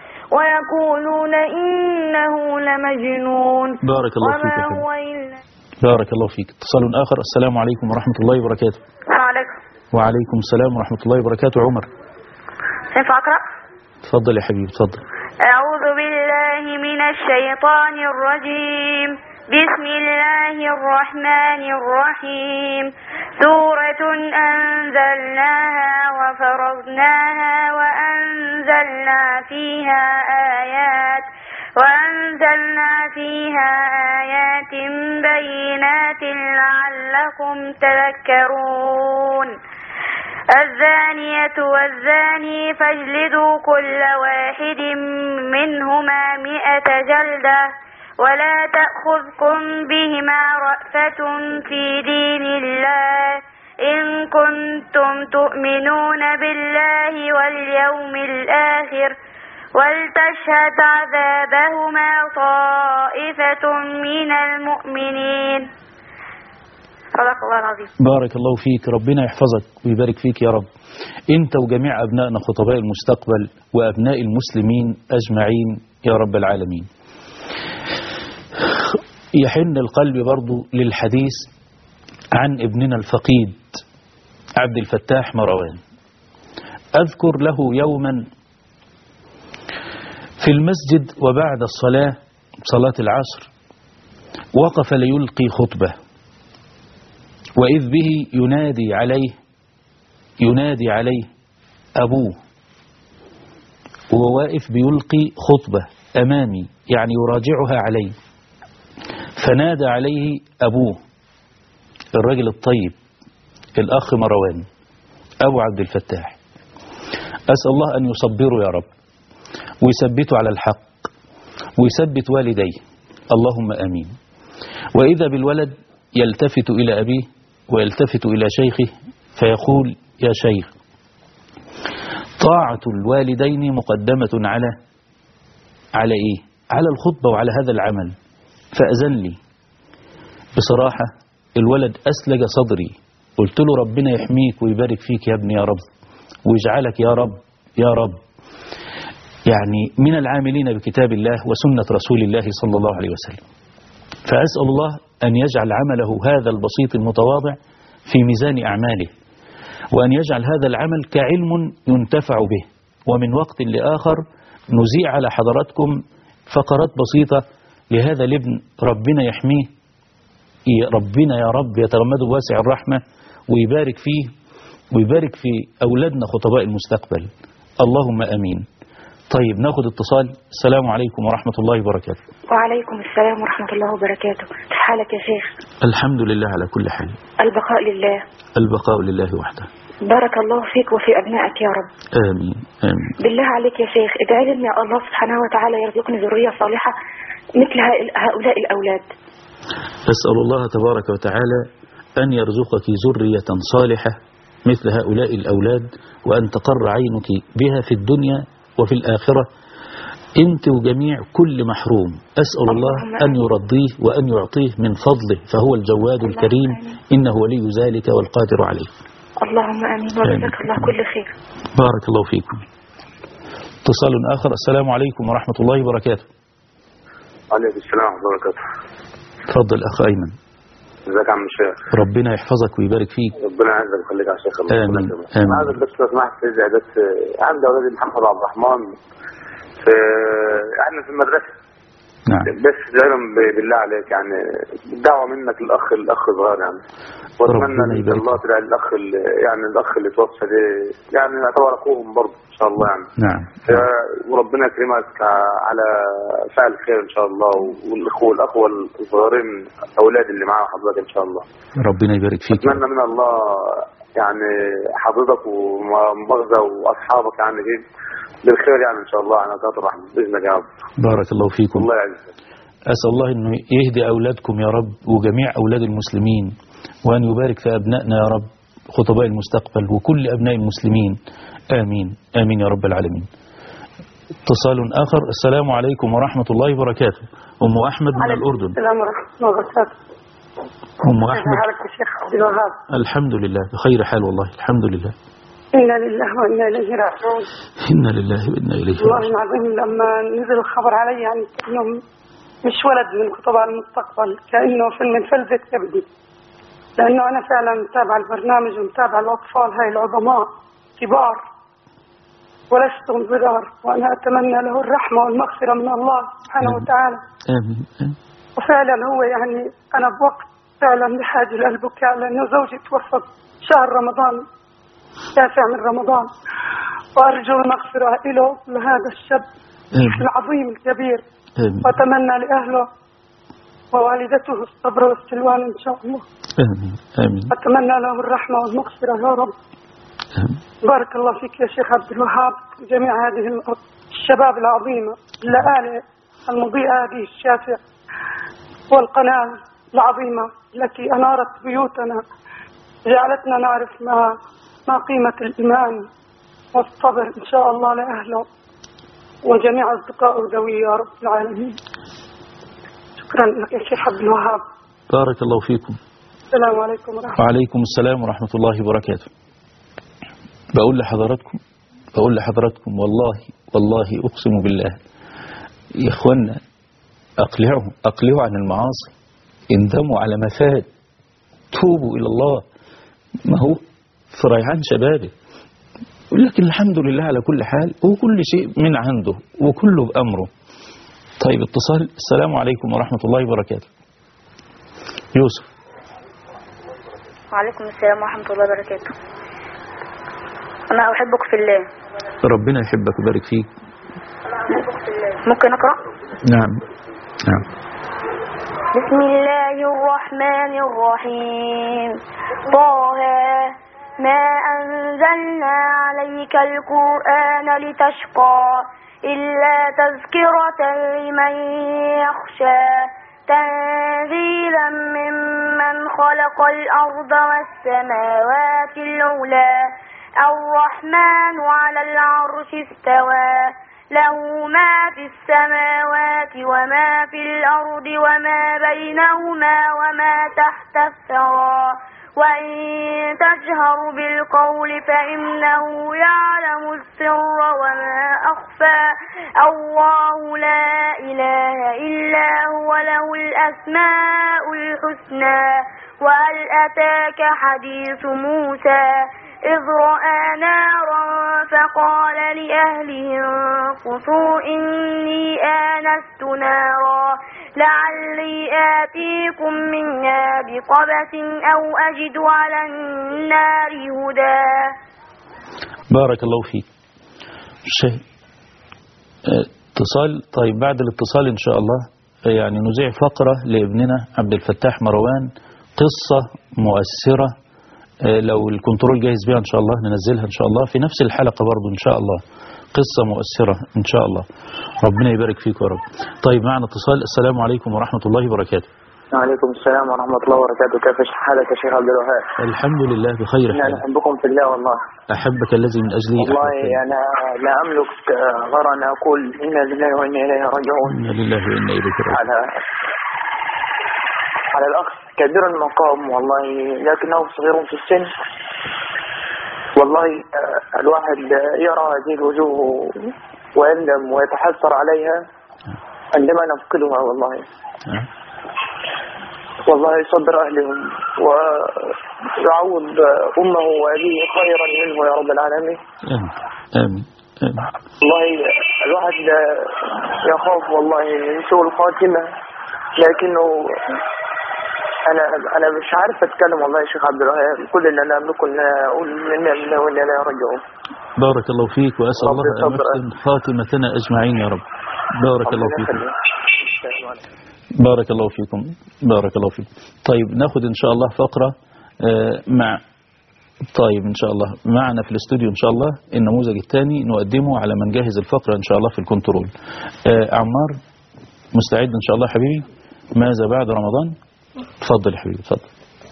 L: ويقولون إنه لمجنون.
A: بارك الله فيك يا حبيبي. بارك الله فيك. اتصال آخر. السلام عليكم ورحمة الله وبركاته.
L: وعليكم.
A: وعليكم السلام ورحمة الله وبركاته. عمر.
L: كيف أقرأ؟
A: تفضل يا حبيبي تفضل.
L: أعوذ بالله من الشيطان الرجيم. بسم الله الرحمن الرحيم. سورة أنزلناها وفرضناها وأنزلنا فيها آيات وأنزلنا فيها آيات بينات لعلكم تذكرون. الزانية والزاني فاجلدوا كل واحد منهما مئة جلدة ولا تأخذكم بهما رأفة في دين الله إن كنتم كنتم تؤمنون بالله واليوم الآخر ولتشهد عذابهما طائفة من المؤمنين. صدق الله العظيم.
A: بارك الله فيك، ربنا يحفظك ويبارك فيك يا رب، انت وجميع ابنائنا خطباء المستقبل وابناء المسلمين اجمعين يا رب العالمين. يحن القلب برضو للحديث عن ابننا الفقيد عبد الفتاح مروان. اذكر له يوما في المسجد وبعد الصلاة صلاة العصر وقف ليلقي خطبة، وإذ به ينادي عليه ينادي عليه أبوه، وهو واقف بيلقي خطبة أمامي يعني يراجعها عليه، فنادى عليه أبوه الرجل الطيب الأخ مروان أبو عبد الفتاح. أسأل الله أن يصبره يا رب ويثبته على الحق ويثبت والديه، اللهم آمين. وإذا بالولد يلتفت إلى أبيه ويلتفت إلى شيخه فيقول يا شيخ، طاعة الوالدين مقدمة على على إيه؟ على الخطبة وعلى هذا العمل. فأذن لي بصراحة، الولد أسلج صدري، قلت له ربنا يحميك ويبارك فيك يا ابني يا رب ويجعلك يا رب يا رب يعني من العاملين بكتاب الله وسنة رسول الله صلى الله عليه وسلم. فأسأل الله أن يجعل عمله هذا البسيط المتواضع في ميزان أعماله، وأن يجعل هذا العمل كعلم ينتفع به. ومن وقت لآخر نذيع على حضراتكم فقرات بسيطة لهذا الابن، ربنا يحميه، ربنا يا رب يتغمده بواسع الرحمة ويبارك فيه ويبارك في أولادنا خطباء المستقبل، اللهم أمين. طيب ناخد اتصال. السلام عليكم ورحمة الله وبركاته.
M: وعليكم السلام ورحمة الله وبركاته. كيف حالك يا شيخ؟
A: الحمد لله على كل حال.
M: البقاء لله.
A: البقاء لله وحده.
M: بارك الله فيك وفي أبنائك يا رب.
A: آمين آمين.
M: بالله عليك يا شيخ ادعي لي يا الله سبحانه وتعالى يرزقني ذرية صالحة مثل هؤلاء الأولاد.
A: أسأل الله تبارك وتعالى أن يرزقك ذرية صالحة مثل هؤلاء الأولاد، وأن تقر عينك بها في الدنيا وفي الآخرة أنت وجميع كل محروم. أسأل الله أن يرضيه وأن يعطيه من فضله، فهو الجواد الكريم إنه ولي ذلك والقادر عليه.
M: اللهم آمين وجزاك الله كل خير.
A: بارك الله فيكم. اتصال آخر. السلام عليكم ورحمة الله وبركاته.
N: عليكم السلام ورحمة الله وبركاته.
A: تفضل أخ أيمن.
N: ازيك يا عم الشيخ؟
A: ربنا يحفظك ويبارك فيك.
N: ربنا يعزك ويخليك يا شيخ.
A: آمين
N: آمين. انا عايزك بس لو سمحت تزعل بس عندي اولادي محمد عبد الرحمن في احنا في المدرسه.
A: نعم.
N: بس دايما بالله عليك يعني دعوه منك الاخ الاخ صغير يعني، واتمنى ان الله تدعي الاخ يعني الاخ اللي توفى ده يعني يعتبر اخوهم برضه ان شاء الله يعني.
A: نعم.
N: وربنا يكرمك على فعل خير ان شاء الله، والاخوه الاخوه الصغيرين اولاد اللي معاه حضرتك ان شاء الله.
A: ربنا يبارك فيك.
N: اتمنى من الله يعني حضرتك ومغزى واصحابك يعني ايه بالخير يعني ان شاء الله على ذات الرحمه باذنك يا رب.
A: بارك الله فيكم.
N: الله يعزك.
A: أسأل الله أنه يهدي أولادكم يا رب وجميع أولاد المسلمين، وأن يبارك في أبنائنا يا رب خطباء المستقبل وكل أبناء المسلمين. آمين آمين يا رب العالمين. اتصال آخر. السلام عليكم ورحمة الله وبركاته. أم أحمد من الأردن.
O: السلام ورحمة الله وبركاته.
A: أم أحمد.
O: حالك يا شيخ عبد الوهاب؟
A: الحمد لله بخير حال والله الحمد لله.
O: إنا لله وإنا إليه راجعون.
A: إنا لله وإنا إليه راجعون.
O: والله العظيم لما نزل الخبر علي يعني كأنه مش ولد من خطباء المستقبل، كأنه فيلم فلذة كبدي، لأنه أنا فعلا متابعة البرنامج ومتابعة الأطفال هاي العظماء كبار ولستم صغار، وأنا أتمنى له الرحمة والمغفرة من الله سبحانه وتعالى.
A: آمين.
O: وفعلا هو يعني أنا بوقت فعلا بحاجة للبكاء، لأنه زوجي توفى شهر رمضان تاسع من رمضان، وأرجو المغفرة له لهذا الشاب العظيم الكبير.
A: آمين.
O: وأتمنى لأهله ووالدته الصبر والسلوان إن شاء الله.
A: آمين آمين.
O: أتمنى له الرحمة والمغفرة يا رب.
A: آمين.
O: بارك الله فيك يا شيخ عبد الوهاب وجميع هذه الشباب العظيمة، الآلة المضيئة هذه الشاسعة، والقناة العظيمة التي أنارت بيوتنا، جعلتنا نعرف ما ما قيمة الإيمان والصبر إن شاء الله لأهله وجميع أصدقائه وذويه يا رب العالمين. شكرا لك يا شيخ عبد الوهاب.
A: بارك الله فيكم.
O: السلام عليكم ورحمة الله.
A: وعليكم السلام ورحمة الله وبركاته. بقول لحضراتكم بقول لحضراتكم والله والله أقسم بالله يا إخوانا، أقلعوا أقلعوا عن المعاصي، اندموا على ما فات، توبوا إلى الله. ما هو في ريعان شبابه، لكن الحمد لله على كل حال، وكل شيء من عنده وكله بأمره. طيب اتصال. السلام عليكم ورحمة الله وبركاته. يوسف.
P: وعليكم السلام ورحمة الله وبركاته. أنا أحبك في الله.
A: ربنا يحبك ويبارك فيك.
P: ممكن أقرأ؟
A: نعم نعم.
P: بسم الله الرحمن الرحيم. طه ما أنزلنا عليك القرآن لتشقى إلا تذكرة لمن يخشى تنزيلا ممن خلق الأرض والسماوات العلى الرحمن على العرش استوى له ما في السماوات وما في الأرض وما بينهما وما تحت الثرى وإن تجهر بالقول فإنه يعلم السر وما أخفى الله لا إله إلا هو له الأسماء الحسنى. وهل أتاك حديث موسى إذ رأى نارا فقال لأهلهم امكثوا إني آنست نارا لعلي آتيكم منها بقبس أو أجد على النار هدى.
A: بارك الله فيك. شيء اتصال. طيب بعد الاتصال إن شاء الله يعني نذيع فقرة لابننا عبد الفتاح مروان، قصة مؤثرة، لو الكنترول جاهز بها إن شاء الله ننزلها إن شاء الله في نفس الحلقة برضو إن شاء الله، قصة مؤثرة إن شاء الله. ربنا يبارك فيك يا رب. طيب معنا اتصال. السلام عليكم ورحمة الله وبركاته.
K: وعليكم السلام ورحمة الله وبركاته. كيف حالك يا شيخ عبد الوهاب؟
A: الحمد لله بخير حال.
K: أنا أحبكم في الله والله.
A: أحبك الذي من أجلي.
K: والله أنا لا أملك غير أن أقول إنا لله وإنا إليه راجعون.
A: إنا لله وإنا إليه راجعون.
K: على على الأخ كبير المقام والله لكنه صغير في السن. والله الواحد يرى هذه الوجوه ويندم ويتحسر عليها عندما نفقدها. والله والله يصبر أهلهم ويعوض أمه وأبيه خيرا منه يا رب العالمين.
A: آمين آمين آمين.
K: والله الواحد يخاف والله من سوء الخاتمة، لكنه أنا أنا مش عارف أتكلم والله يا شيخ عبد الوهاب. كل اللي أنا أملكه إن أقول إنا لله وإنا إليه راجعون.
A: بارك الله فيك وأسأل الله أن يحسن خاتمتنا أجمعين يا رب. بارك الله فيكم. بارك الله فيكم. بارك الله فيكم. طيب ناخد إن شاء الله فقرة مع طيب إن شاء الله معنا في الاستوديو إن شاء الله النموذج الثاني نقدمه على من جهز الفقرة إن شاء الله في الكنترول. عمار مستعد إن شاء الله حبيبي؟ ماذا بعد رمضان؟ تفضل حبيبي تفضل.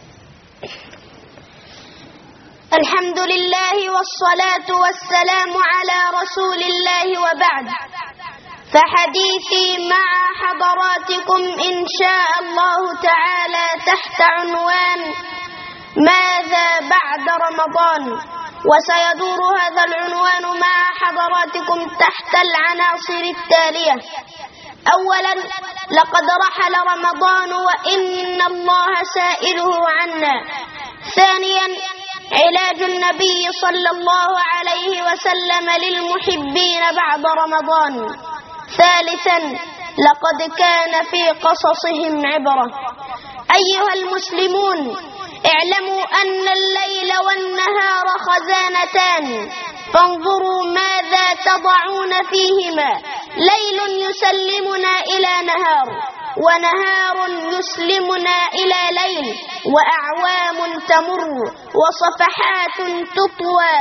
D: الحمد لله والصلاة والسلام على رسول الله وبعد، فحديثي مع حضراتكم إن شاء الله تعالى تحت عنوان ماذا بعد رمضان، وسيدور هذا العنوان مع حضراتكم تحت العناصر التالية. أولا لقد رحل رمضان وإن الله سائله عنا. ثانيا علاج النبي صلى الله عليه وسلم للمحبين بعد رمضان. ثالثا لقد كان في قصصهم عبرة. أيها المسلمون اعلموا أن الليل والنهار خزانتان، فانظروا ماذا تضعون فيهما. ليل يسلمنا إلى نهار، ونهار يسلمنا إلى ليل، وأعوام تمر وصفحات تطوى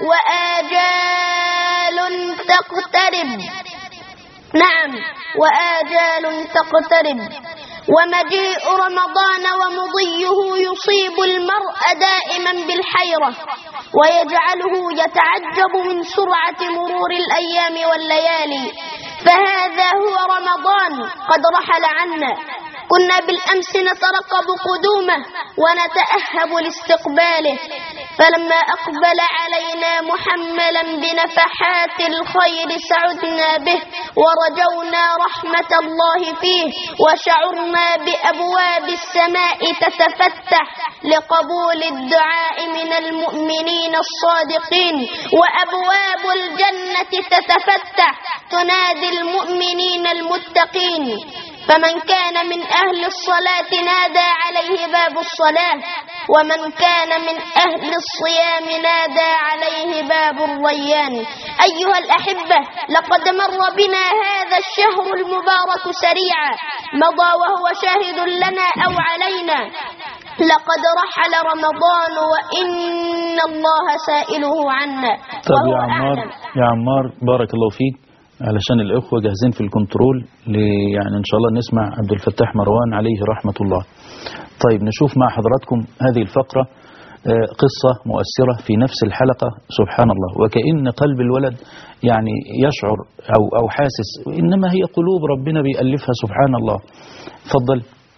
D: وآجال تقترب. نعم وآجال تقترب. ومجيء رمضان ومضيه يصيب المرء دائما بالحيرة، ويجعله يتعجب من سرعة مرور الأيام والليالي. فهذا هو رمضان قد رحل عنا، كنا بالأمس نترقب قدومه ونتأهب لاستقباله، فلما أقبل علينا محملا بنفحات الخير سعدنا به ورجونا رحمة الله فيه، وشعرنا بأبواب السماء تتفتح لقبول الدعاء من المؤمنين الصادقين، وأبواب الجنة تتفتح تنادي المؤمنين المتقين. فمن كان من أهل الصلاة نادى عليه باب الصلاة، ومن كان من أهل الصيام نادى عليه باب الريان. أيها الأحبة، لقد مر بنا هذا الشهر المبارك سريعا، مضى وهو شاهد لنا أو علينا. لقد رحل رمضان وإن الله سائله عنا.
A: طب يا عمار يا عمار بارك الله فيك، علشان الإخوة جاهزين في الكنترول يعني إن شاء الله نسمع عبد الفتاح مروان عليه رحمة الله. طيب نشوف مع حضراتكم هذه الفقرة، قصة مؤثرة في نفس الحلقة. سبحان الله، وكأن قلب الولد يعني يشعر أو أو حاسس، إنما هي قلوب ربنا بيألفها سبحان الله. تفضل.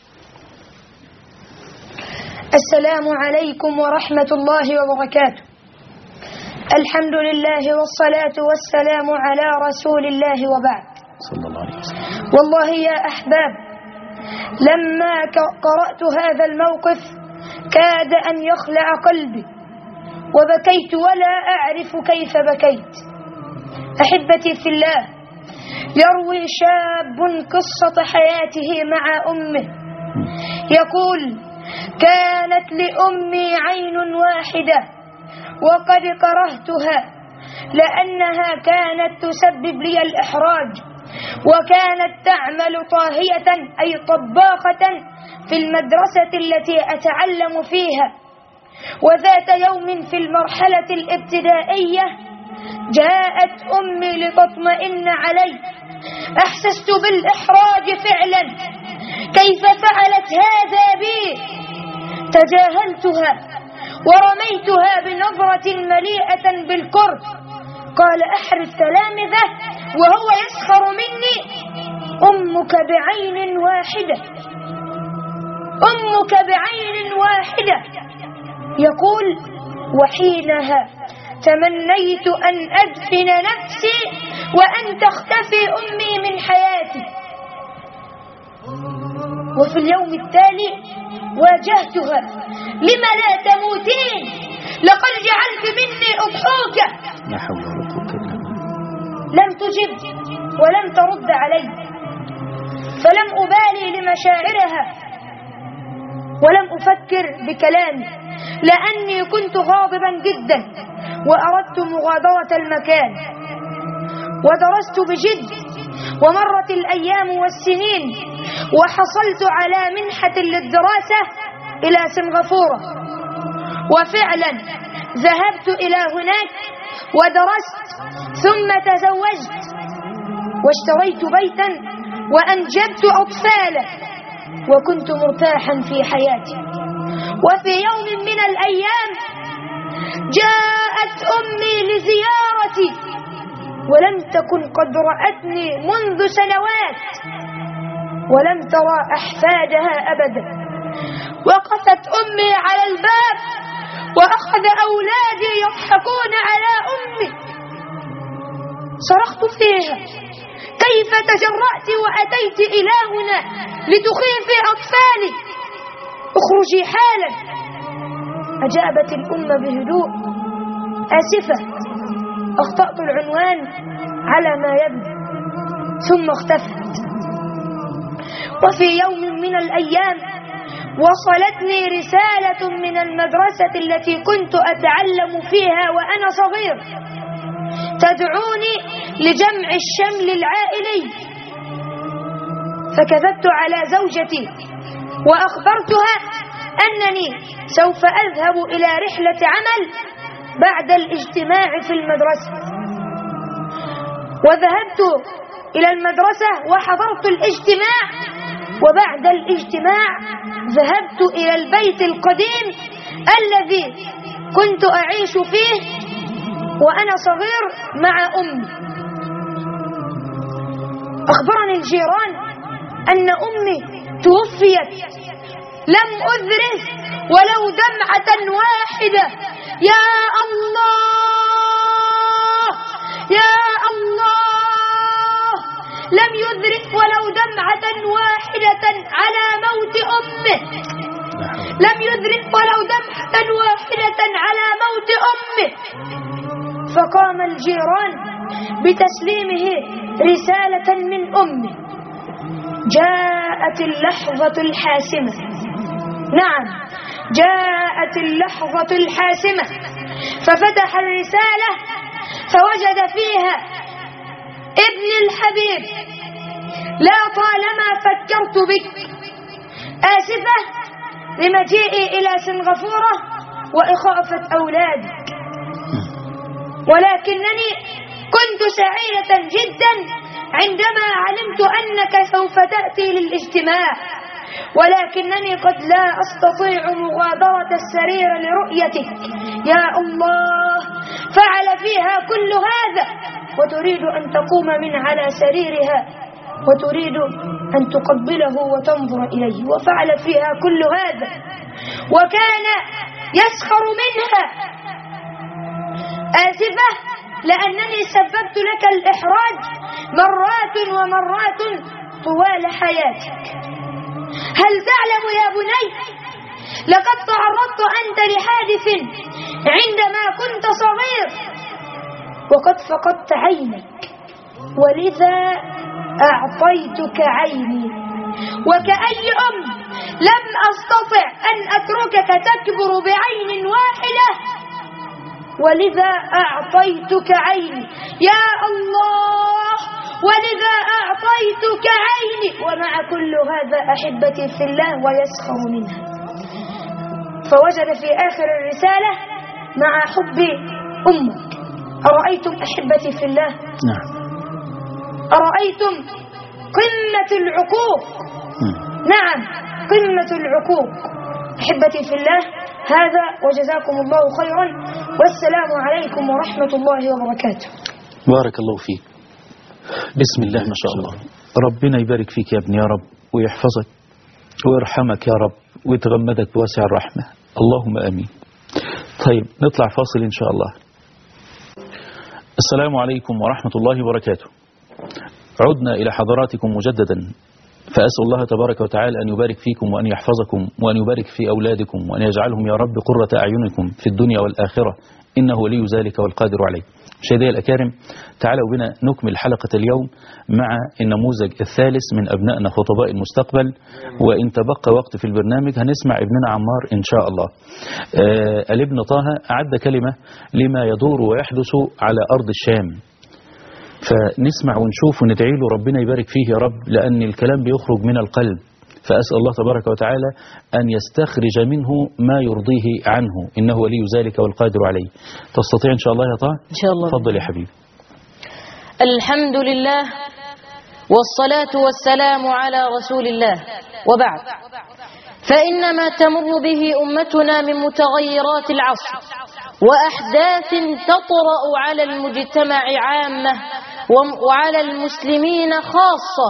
Q: السلام عليكم ورحمة الله وبركاته. الحمد لله والصلاة والسلام على رسول الله وبعد.
A: صلى الله عليه وسلم.
Q: والله يا أحباب، لما قرأت هذا الموقف كاد أن يخلع قلبي، وبكيت ولا أعرف كيف بكيت. أحبتي في الله، يروي شاب قصة حياته مع أمه، يقول: كانت لأمي عين واحدة وقد كرهتها لأنها كانت تسبب لي الإحراج، وكانت تعمل طاهية أي طباخة في المدرسة التي أتعلم فيها. وذات يوم في المرحلة الابتدائية جاءت أمي لتطمئن علي، أحسست بالإحراج فعلا، كيف فعلت هذا بي؟ تجاهلتها ورميتها بنظرة مليئة بالكره. قال: أحرف تلامذة وهو يسخر مني. أمك بعين واحدة، أمك بعين واحدة. يقول: وحينها تمنيت أن أدفن نفسي وأن تختفي أمي من حياتي. وفي اليوم التالي واجهتها: لم لا تموتين؟ لقد جعلت مني أضحوكة.
A: لا حول ولا قوة إلا بالله.
Q: لم تجب ولم ترد علي، فلم أبالي لمشاعرها ولم أفكر بكلامي، لأني كنت غاضبا جدا وأردت مغادرة المكان. ودرست بجد، ومرت الأيام والسنين، وحصلت على منحة للدراسة إلى سنغافورة. وفعلا ذهبت إلى هناك ودرست، ثم تزوجت واشتريت بيتا وأنجبت أطفالا، وكنت مرتاحا في حياتي. وفي يوم من الأيام جاءت أمي لزيارتي، ولم تكن قد رأتني منذ سنوات، ولم ترى أحفادها أبدا. وقفت أمي على الباب، وأخذ أولادي يضحكون على أمي. صرخت فيها: كيف تجرأت وأتيت إلى هنا لتخيفي أطفالي؟ اخرجي حالا. أجابت الأم بهدوء: آسفة، أخطأت العنوان على ما يبدو. ثم اختفت. وفي يوم من الأيام وصلتني رسالة من المدرسة التي كنت أتعلم فيها وأنا صغير، تدعوني لجمع الشمل العائلي. فكذبت على زوجتي وأخبرتها أنني سوف أذهب إلى رحلة عمل بعد الاجتماع في المدرسة. وذهبت إلى المدرسة وحضرت الاجتماع، وبعد الاجتماع ذهبت إلى البيت القديم الذي كنت أعيش فيه وأنا صغير مع أمي. أخبرني الجيران أن أمي توفيت لم أدرك ولو دمعة واحدة. يا الله يا الله، لم يدرك ولو دمعة واحدة على موت أمه، لم يدرك ولو دمعة واحدة على موت أمه. فقام الجيران بتسليمه رسالة من أمه. جاءت اللحظة الحاسمة، نعم جاءت اللحظة الحاسمة. ففتح الرسالة فوجد فيها: ابن الحبيب، لا طالما فكرت بك، آسفة لمجيئي إلى سنغافورة وإخافة أولادك، ولكنني كنت سعيدة جدا عندما علمت أنك سوف تأتي للاجتماع، ولكنني قد لا أستطيع مغادرة السرير لرؤيتك. يا الله، فعل فيها كل هذا وتريد أن تقوم من على سريرها وتريد أن تقبله وتنظر إليه، وفعل فيها كل هذا وكان يسخر منها. آسفة لأنني سببت لك الإحراج مرات ومرات طوال حياتك. هل تعلم يا بني، لقد تعرضت أنت لحادث عندما كنت صغير وقد فقدت عينك، ولذا أعطيتك عيني، وكأي أم لم أستطع أن أتركك تكبر بعين واحدة، ولذا أعطيتك عيني. يا الله، ولذا أعطيتك عيني. ومع كل هذا أحبتي في الله ويسخر منها. فوجد في آخر الرسالة: مع حب أمك. أرأيتم أحبتي في الله؟
A: نعم.
Q: أرأيتم قمة العقوق؟ نعم، قمة العقوق. أحبتي في الله، هذا وجزاكم الله خيرا، والسلام عليكم ورحمة الله وبركاته.
A: بارك الله فيك. بسم الله ما شاء الله. ربنا يبارك فيك يا ابني يا رب، ويحفظك ويرحمك يا رب، ويتغمدك بواسع الرحمة، اللهم آمين. طيب نطلع فاصل إن شاء الله. السلام عليكم ورحمة الله وبركاته. عدنا إلى حضراتكم مجددا، فأسأل الله تبارك وتعالى أن يبارك فيكم وأن يحفظكم وأن يبارك في أولادكم وأن يجعلهم يا رب قرة أعينكم في الدنيا والآخرة، إنه ولي ذلك والقادر عليه. مشاهدينا الأكارم، تعالوا بنا نكمل حلقة اليوم مع النموذج الثالث من أبنائنا خطباء المستقبل، وإن تبقى وقت في البرنامج هنسمع ابننا عمار إن شاء الله. آه الابن طه أعد كلمة لما يدور ويحدث على أرض الشام، فنسمع ونشوف وندعي له ربنا يبارك فيه يا رب، لأن الكلام بيخرج من القلب. فأسأل الله تبارك وتعالى أن يستخرج منه ما يرضيه عنه، إنه ولي ذلك والقادر عليه. تستطيع إن شاء الله يا طه؟
C: إن شاء الله.
A: تفضل يا حبيبي.
C: الحمد لله والصلاة والسلام على رسول الله، وبعد، فإن ما تمر به أمتنا من متغيرات العصر وأحداث تطرأ على المجتمع عامة وعلى المسلمين خاصة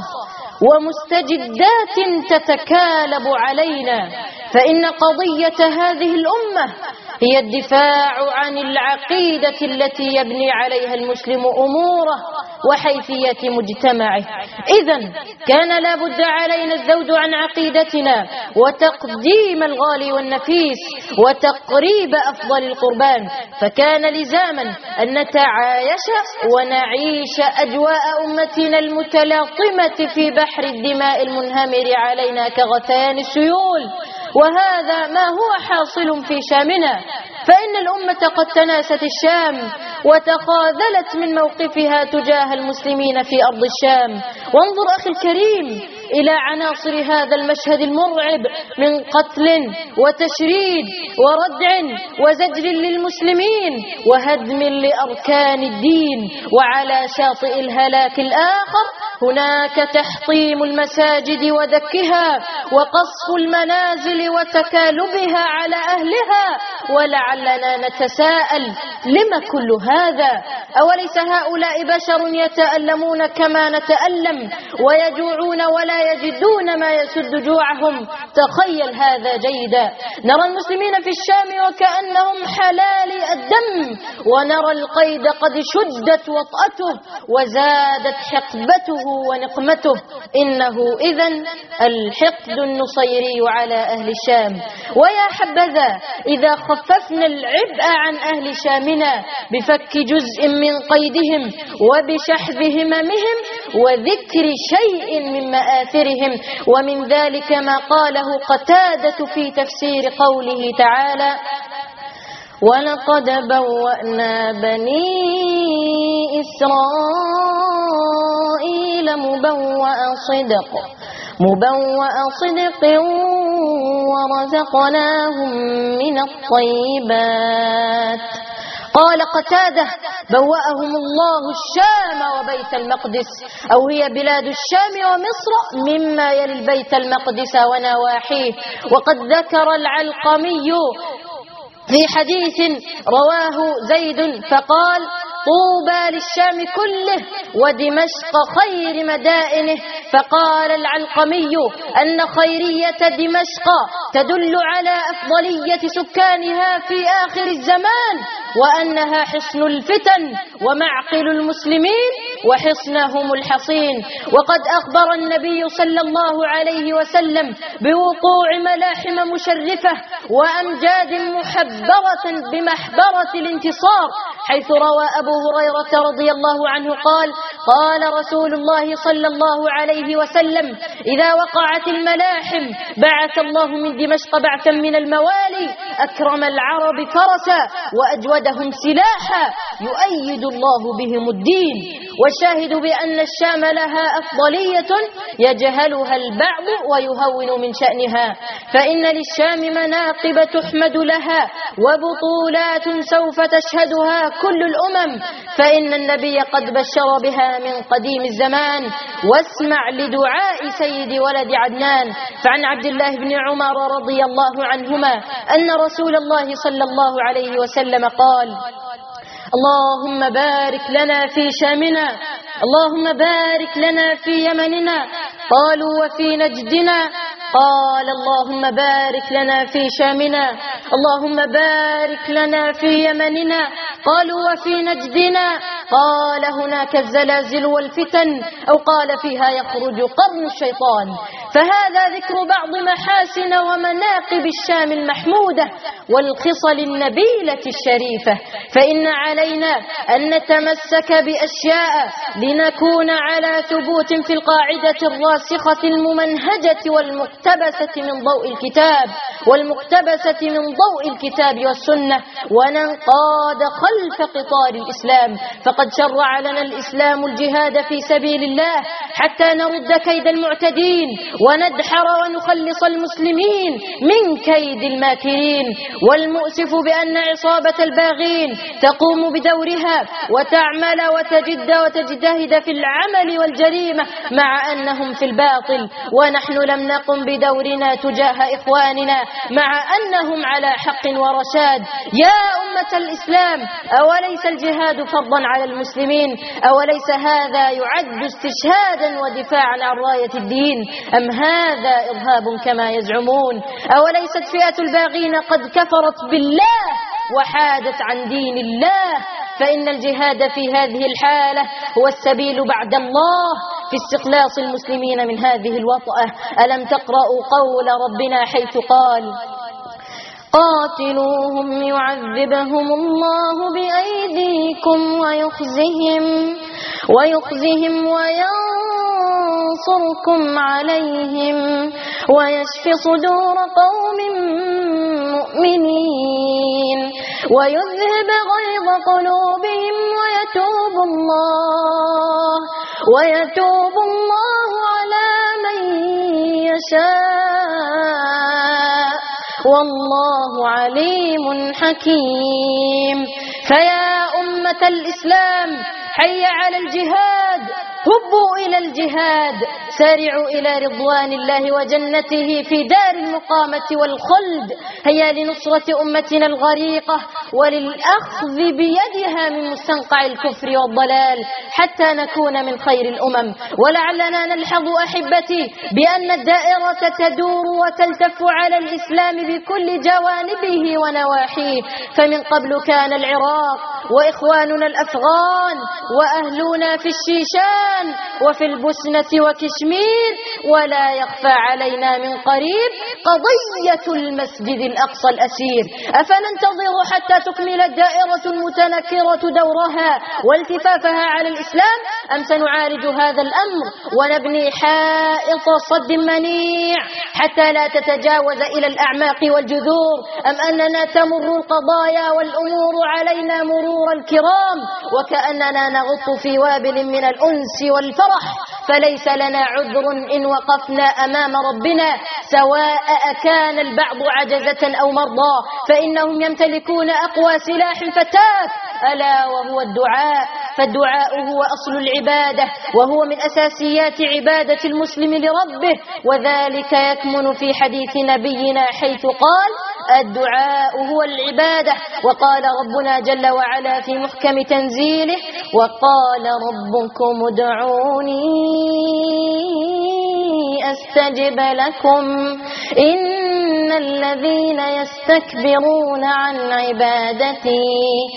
C: ومستجدات تتكالب علينا، فإن قضية هذه الأمة هي الدفاع عن العقيدة التي يبني عليها المسلم أموره وحيثية مجتمعه. إذن كان لا بد علينا الذود عن عقيدتنا وتقديم الغالي والنفيس وتقريب أفضل القربان، فكان لزاما أن نتعايش ونعيش أجواء أمتنا المتلاطمة في بحر الدماء المنهمر علينا كغثيان السيول، وهذا ما هو حاصل في شامنا، فإن الأمة قد تناست الشام وتخاذلت من موقفها تجاه المسلمين في أرض الشام. وانظر أخي الكريم إلى عناصر هذا المشهد المرعب من قتل وتشريد وردع وزجر للمسلمين وهدم لأركان الدين، وعلى شاطئ الهلاك الآخر هناك تحطيم المساجد ودكها وقصف المنازل وتكالبها على أهلها. ولعلنا نتساءل لما كل هذا؟ أوليس هؤلاء بشر يتألمون كما نتألم ويجوعون ولا يجدون ما يسد جوعهم؟ تخيل هذا جيدا. نرى المسلمين في الشام وكأنهم حلال الدم، ونرى القيد قد شدت وطأته وزادت حقبته ونقمته. إنه إذن الحقد النصيري على أهل الشام. ويا حبذا إذا خففنا العبء عن أهل شامنا بفك جزء من قيدهم وبشحذ هممهم وذكر شيء من مآثرهم. ومن ذلك ما قاله قتادة في تفسير قوله تعالى: ولقد بوأنا بني إسرائيل مبوأ صدق مبوأ صدق ورزقناهم من الطيبات. قال قتادة: بوأهم الله الشام وبيت المقدس، أو هي بلاد الشام ومصر مما يلي البيت المقدس ونواحيه. وقد ذكر العلقمي في حديث رواه زيد فقال: طوبى للشام كله ودمشق خير مدائنه. فقال العلقمي أن خيرية دمشق تدل على أفضلية سكانها في آخر الزمان، وأنها حصن الفتن ومعقل المسلمين وحصنهم الحصين. وقد أخبر النبي صلى الله عليه وسلم بوقوع ملاحم مشرفة وأمجاد محبرة بمحبرة الانتصار، حيث روى أبو هريرة رضي الله عنه قال: قال رسول الله صلى الله عليه وسلم: إذا وقعت الملاحم بعث الله من دمشق بعثا من الموالي أكرم العرب فرسا وأجودهم سلاحا يؤيد الله بهم الدين. والشاهد بأن الشام لها أفضلية يجهلها البعض ويهون من شأنها، فإن للشام مناقب تحمد لها وبطولات سوف تشهدها كل الأمم، فإن النبي قد بشر بها من قديم الزمان. واسمع لدعاء سيد ولد عدنان. فعن عبد الله بن عمر رضي الله عنهما أن رسول الله صلى الله عليه وسلم قال: اللهم بارك لنا في شامنا، اللهم بارك لنا في يمننا. قالوا: وفي نجدنا؟ قال: اللهم بارك لنا في شامنا، اللهم بارك لنا في يمننا. قالوا: وفي نجدنا؟ قال: هناك الزلازل والفتن، أو قال: فيها يخرج قرن الشيطان. فهذا ذكر بعض محاسن ومناقب الشام المحمودة والخصل النبيلة الشريفة. فإن علينا أن نتمسك بأشياء لنكون على ثبوت في القاعدة الراسخة الممنهجة والمقتبسة من ضوء الكتاب والمقتبسة من ضوء الكتاب والسنة، وننقاد خلف قطار الإسلام. فقد شرع لنا الإسلام الجهاد في سبيل الله حتى نرد كيد المعتدين وندحر ونخلص المسلمين من كيد الماكرين. والمؤسف بأن عصابة الباغين تقوم بدورها وتعمل وتجد وتجتهد في العمل والجريمة مع أنهم في الباطل، ونحن لم نقم بدورنا تجاه إخواننا مع أنهم على حق ورشاد. يا أمة الإسلام، أوليس الجهاد فرضا على المسلمين؟ أوليس هذا يعد استشهادا ودفاعا عن راية الدين؟ أم هذا إرهاب كما يزعمون؟ أوليست فئة الباغين قد كفرت بالله وحادت عن دين الله؟ فإن الجهاد في هذه الحالة هو السبيل بعد الله في استخلاص المسلمين من هذه الوطأة. ألم تقرأوا قول ربنا حيث قال: قاتلوهم يعذبهم الله بأيديكم ويخزهم ويخزهم وينصركم عليهم ويشفي صدور قوم مؤمنين ويذهب غيظ قلوبهم ويتوب الله ويتوب الله على من يشاء والله عليم حكيم. فيا أمة الإسلام، حي على الجهاد، هبوا إلى الجهاد، سارعوا إلى رضوان الله وجنته في دار المقامة والخلد. هيا لنصرة أمتنا الغريقة وللأخذ بيدها من مستنقع الكفر والضلال حتى نكون من خير الأمم. ولعلنا نلحظ أحبتي بأن الدائرة تدور وتلتف على الإسلام بكل جوانبه ونواحيه، فمن قبل كان العراق وإخواننا الأفغان وأهلنا في الشيشان وفي البوسنة وكشمير، ولا يخفى علينا من قريب قضية المسجد الأقصى الأسير. أفننتظر حتى تكمل الدائرة المتنكرة دورها والتفافها على الإسلام، أم سنعالج هذا الأمر ونبني حائط صد منيع حتى لا تتجاوز إلى الأعماق والجذور، أم أننا تمر القضايا والأمور علينا مرور الكرام وكأننا نغط في وابل من الأنس والفرح، فليس لنا عذر إن وقفنا أمام ربنا سواء أكان البعض عجزة أو مرضى، فإنهم يمتلكون أقوى سلاح فتاك ألا وهو الدعاء. فالدعاء هو أصل العبادة وهو من أساسيات عبادة المسلم لربه، وذلك يكمن في حديث نبينا حيث قال الدعاء هو العبادة. وقال ربنا جل وعلا في محكم تنزيله وقال ربكم ادعوني أستجب لكم إن الذين يستكبرون عن عبادتي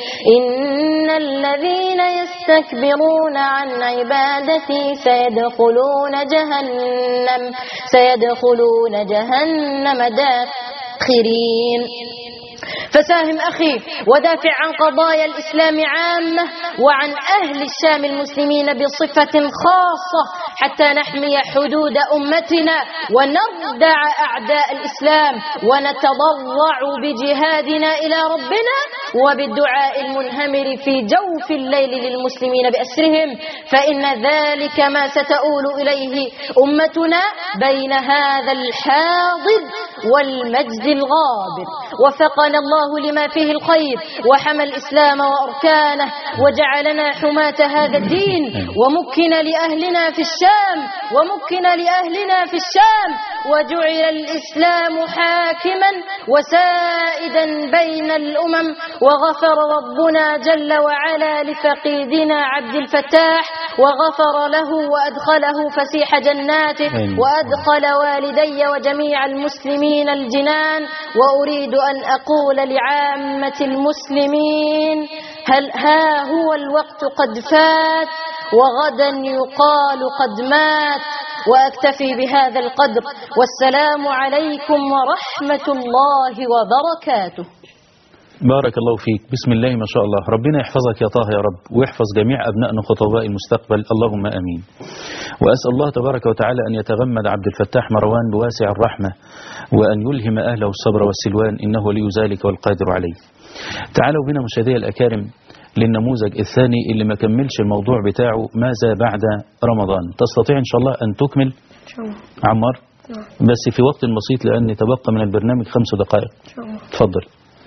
C: إن الذين يستكبرون عن عبادتي سيدخلون جهنم سيدخلون جهنم داخرين. فساهم أخي ودافع عن قضايا الإسلام عامة وعن أهل الشام المسلمين بصفة خاصة حتى نحمي حدود أمتنا ونردع أعداء الإسلام ونتضرع بجهادنا إلى ربنا وبالدعاء المنهمر في جوف الليل للمسلمين بأسرهم، فإن ذلك ما ستؤول إليه أمتنا بين هذا الحاضر والمجد الغابر. وفقنا الله لما فيه الخير وحمى الإسلام وأركانه وجعلنا حماة هذا الدين، ومكن لأهلنا في الشام ومكن لأهلنا في الشام وجعل الإسلام حاكما وسائدا بين الأمم. وغفر ربنا جل وعلا لفقيدنا عبد الفتاح وغفر له وأدخله فسيح جناته وأدخل والدي وجميع المسلمين الجنان. وأريد أن أقول لعامة المسلمين هل ها هو الوقت قد فات وغدا يقال قد مات. وأكتفي بهذا القدر والسلام عليكم ورحمة الله وبركاته.
A: بارك الله فيك. بسم الله ما شاء الله. ربنا يحفظك يا طه يا رب ويحفظ جميع أبنائنا خطباء المستقبل اللهم أمين. وأسأل الله تبارك وتعالى أن يتغمد عبد الفتاح مروان بواسع الرحمة وأن يلهم أهله الصبر والسلوان إنه ولي ذلك والقادر عليه. تعالوا بنا مشاهدي الأكارم للنموذج الثاني اللي ما كملش الموضوع بتاعه ماذا بعد رمضان. تستطيع إن شاء الله أن تكمل عمار بس في وقت بسيط لأن تبقى من البرنامج خمس دقائق. تفضل.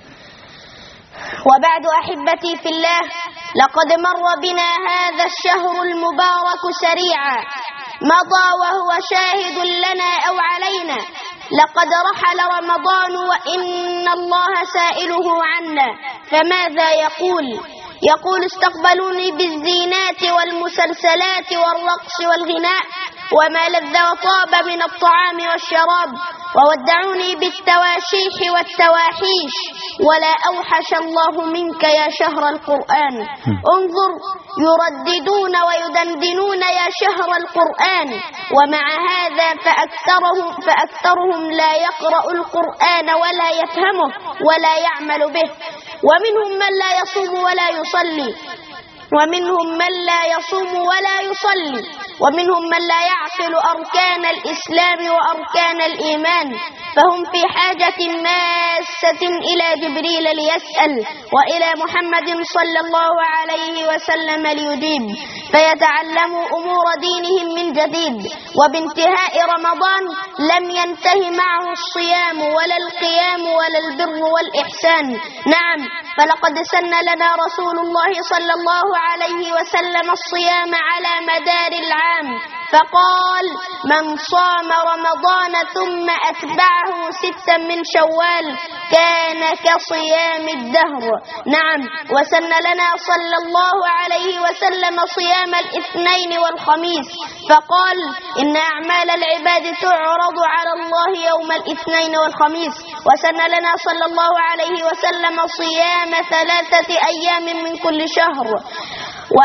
D: وبعد أحبتي في الله، لقد مر بنا هذا الشهر المبارك سريعا مضى وهو شاهد لنا أو علينا. لقد رحل رمضان وإن الله سائله عنا، فماذا يقول؟ يقول استقبلوني بالزينات والمسلسلات والرقص والغناء وما لذ وطاب من الطعام والشراب، وودعوني بالتواشيح والتواحيش، ولا أوحش الله منك يا شهر القرآن. انظر يرددون ويدندنون يا شهر القرآن، ومع هذا فأكثرهم, فأكثرهم لا يقرأ القرآن ولا يفهمه ولا يعمل به. ومنهم من لا يصوم ولا يصلي ومنهم من لا يصوم ولا يصلي ومنهم من لا يعقل أركان الإسلام وأركان الإيمان، فهم في حاجة ماسة إلى جبريل ليسأل وإلى محمد صلى الله عليه وسلم ليجيب، فيتعلموا أمور دينهم من جديد. وبانتهاء رمضان لم ينتهي معه الصيام ولا القيام ولا البر والإحسان. نعم، فلقد سن لنا رسول الله صلى الله عليه وسلم الصيام على مدار العام، فقال: من صام رمضان ثم أتبعه ستا من شوال كان كصيام الدهر. نعم، وسن لنا صلى الله عليه وسلم صيام الاثنين والخميس، فقال: إن أعمال العباد تعرض على الله يوم الاثنين والخميس. وسن لنا صلى الله عليه وسلم صيام ثلاثة أيام من كل شهر، و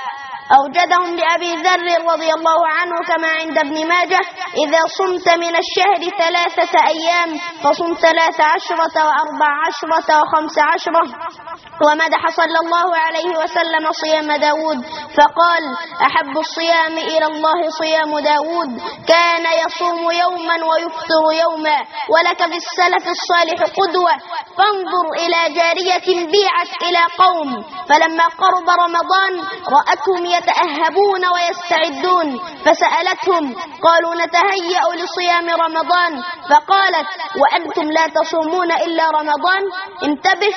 D: أوجدهم لأبي ذر رضي الله عنه كما عند ابن ماجه: إذا صمت من الشهر ثلاثة أيام فصم ثلاث عشرة وأربع عشرة وخمس عشرة. ومدح صلى الله عليه وسلم صيام داود فقال: أحب الصيام إلى الله صيام داود، كان يصوم يوما ويفطر يوما. ولك في السلف الصالح قدوة، فانظر إلى جارية بيعت إلى قوم، فلما قرب رمضان رأتهم يتأهبون ويستعدون، فسألتهم قالوا: نتهيأ لصيام رمضان، فقالت: وأنتم لا تصومون إلا رمضان؟ انتبه،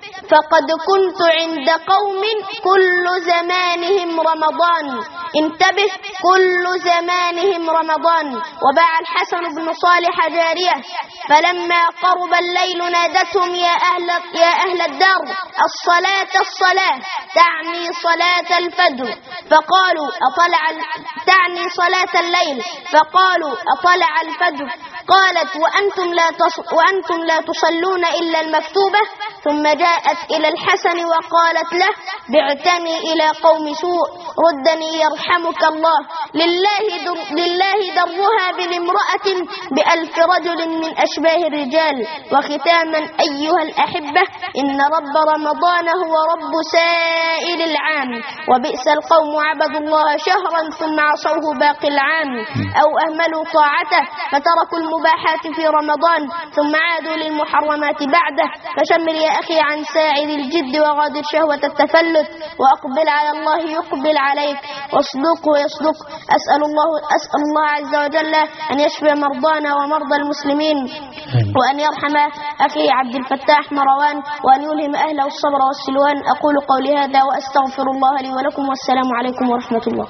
D: فقد كنت عند قوم كل زمانهم رمضان. انتبه، كل زمانهم رمضان. وباع الحسن بن صالح جارية، فلما قرب الليل نادتهم: يا أهل, يا أهل الدار، الصلاة الصلاة، تعني صلاة الفجر. فقالوا: أطلع تعني صلاة الليل. فقالوا: أطلع الفجر. قالت: وأنتم لا, تص... وأنتم لا تصلون إلا المكتوبة. ثم جاءت إلى الحسن وقالت له: بعتني إلى قوم سوء، ردني يرحمك الله. لله, در... لله درها بالامرأة بألف رجل من أشباه الرجال. وختاما أيها الأحبة، إن رب رمضان هو رب سائر العام، وبئس القوم عبدوا الله شهرا ثم عصوه باقي العام، أو أهملوا طاعته فتركوا المباحات في رمضان ثم عادوا للمحرمات بعده. فشمر يا أخي عن ساعد الجد وغادر شهوة التفلت، وأقبل على الله يقبل عليك، واصدق ويصدق. أسأل الله, أسأل الله عز وجل أن يشفي مرضانا ومرضى المسلمين، وأن يرحم أخي عبد الفتاح مروان، وأن يلهم أهله الصبر والسلوان. أقول قولي هذا وأستغفر الله لي ولكم، والسلام عليكم ورحمة الله.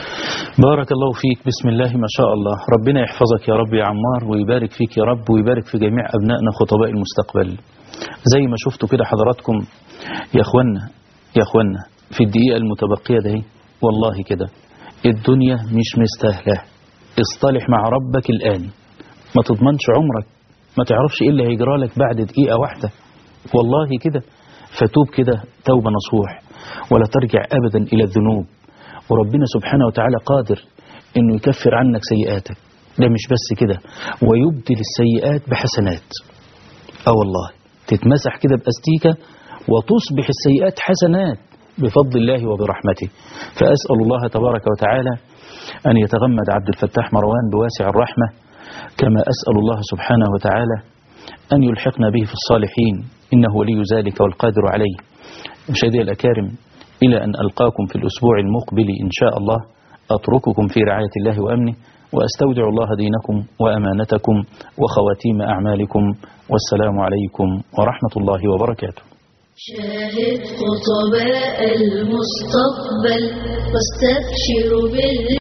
A: بارك الله فيك، بسم الله ما شاء الله. ربنا يحفظك يا رب يا عمار، ويبارك فيك يا رب، ويبارك في جميع أبنائنا خطباء المستقبل. زي ما شفتوا كده حضراتكم يا أخوانا يا أخوانا في الدقيقة المتبقية ده، والله كده الدنيا مش مستاهلة. اصطلح مع ربك الآن، ما تضمنش عمرك، ما تعرفش إيه اللي هيجرى لك بعد دقيقة واحدة، والله كده. فتوب كده توبة نصوح، ولا ترجع أبدا إلى الذنوب، وربنا سبحانه وتعالى قادر إنه يكفر عنك سيئاتك. ده مش بس كده، ويبدل السيئات بحسنات. اه والله تتمسح كده بأستيكة وتصبح السيئات حسنات بفضل الله وبرحمته. فأسأل الله تبارك وتعالى أن يتغمد عبد الفتاح مروان بواسع الرحمة، كما أسأل الله سبحانه وتعالى أن يلحقنا به في الصالحين، إنه ولي ذلك والقادر عليه. مشاهدي الأكارم، إلى أن ألقاكم في الأسبوع المقبل إن شاء الله، أترككم في رعاية الله وأمنه، وأستودع الله دينكم وأمانتكم وخواتيم أعمالكم، والسلام عليكم ورحمة الله وبركاته.
E: شاهد خطباء المستقبل واستبشر بال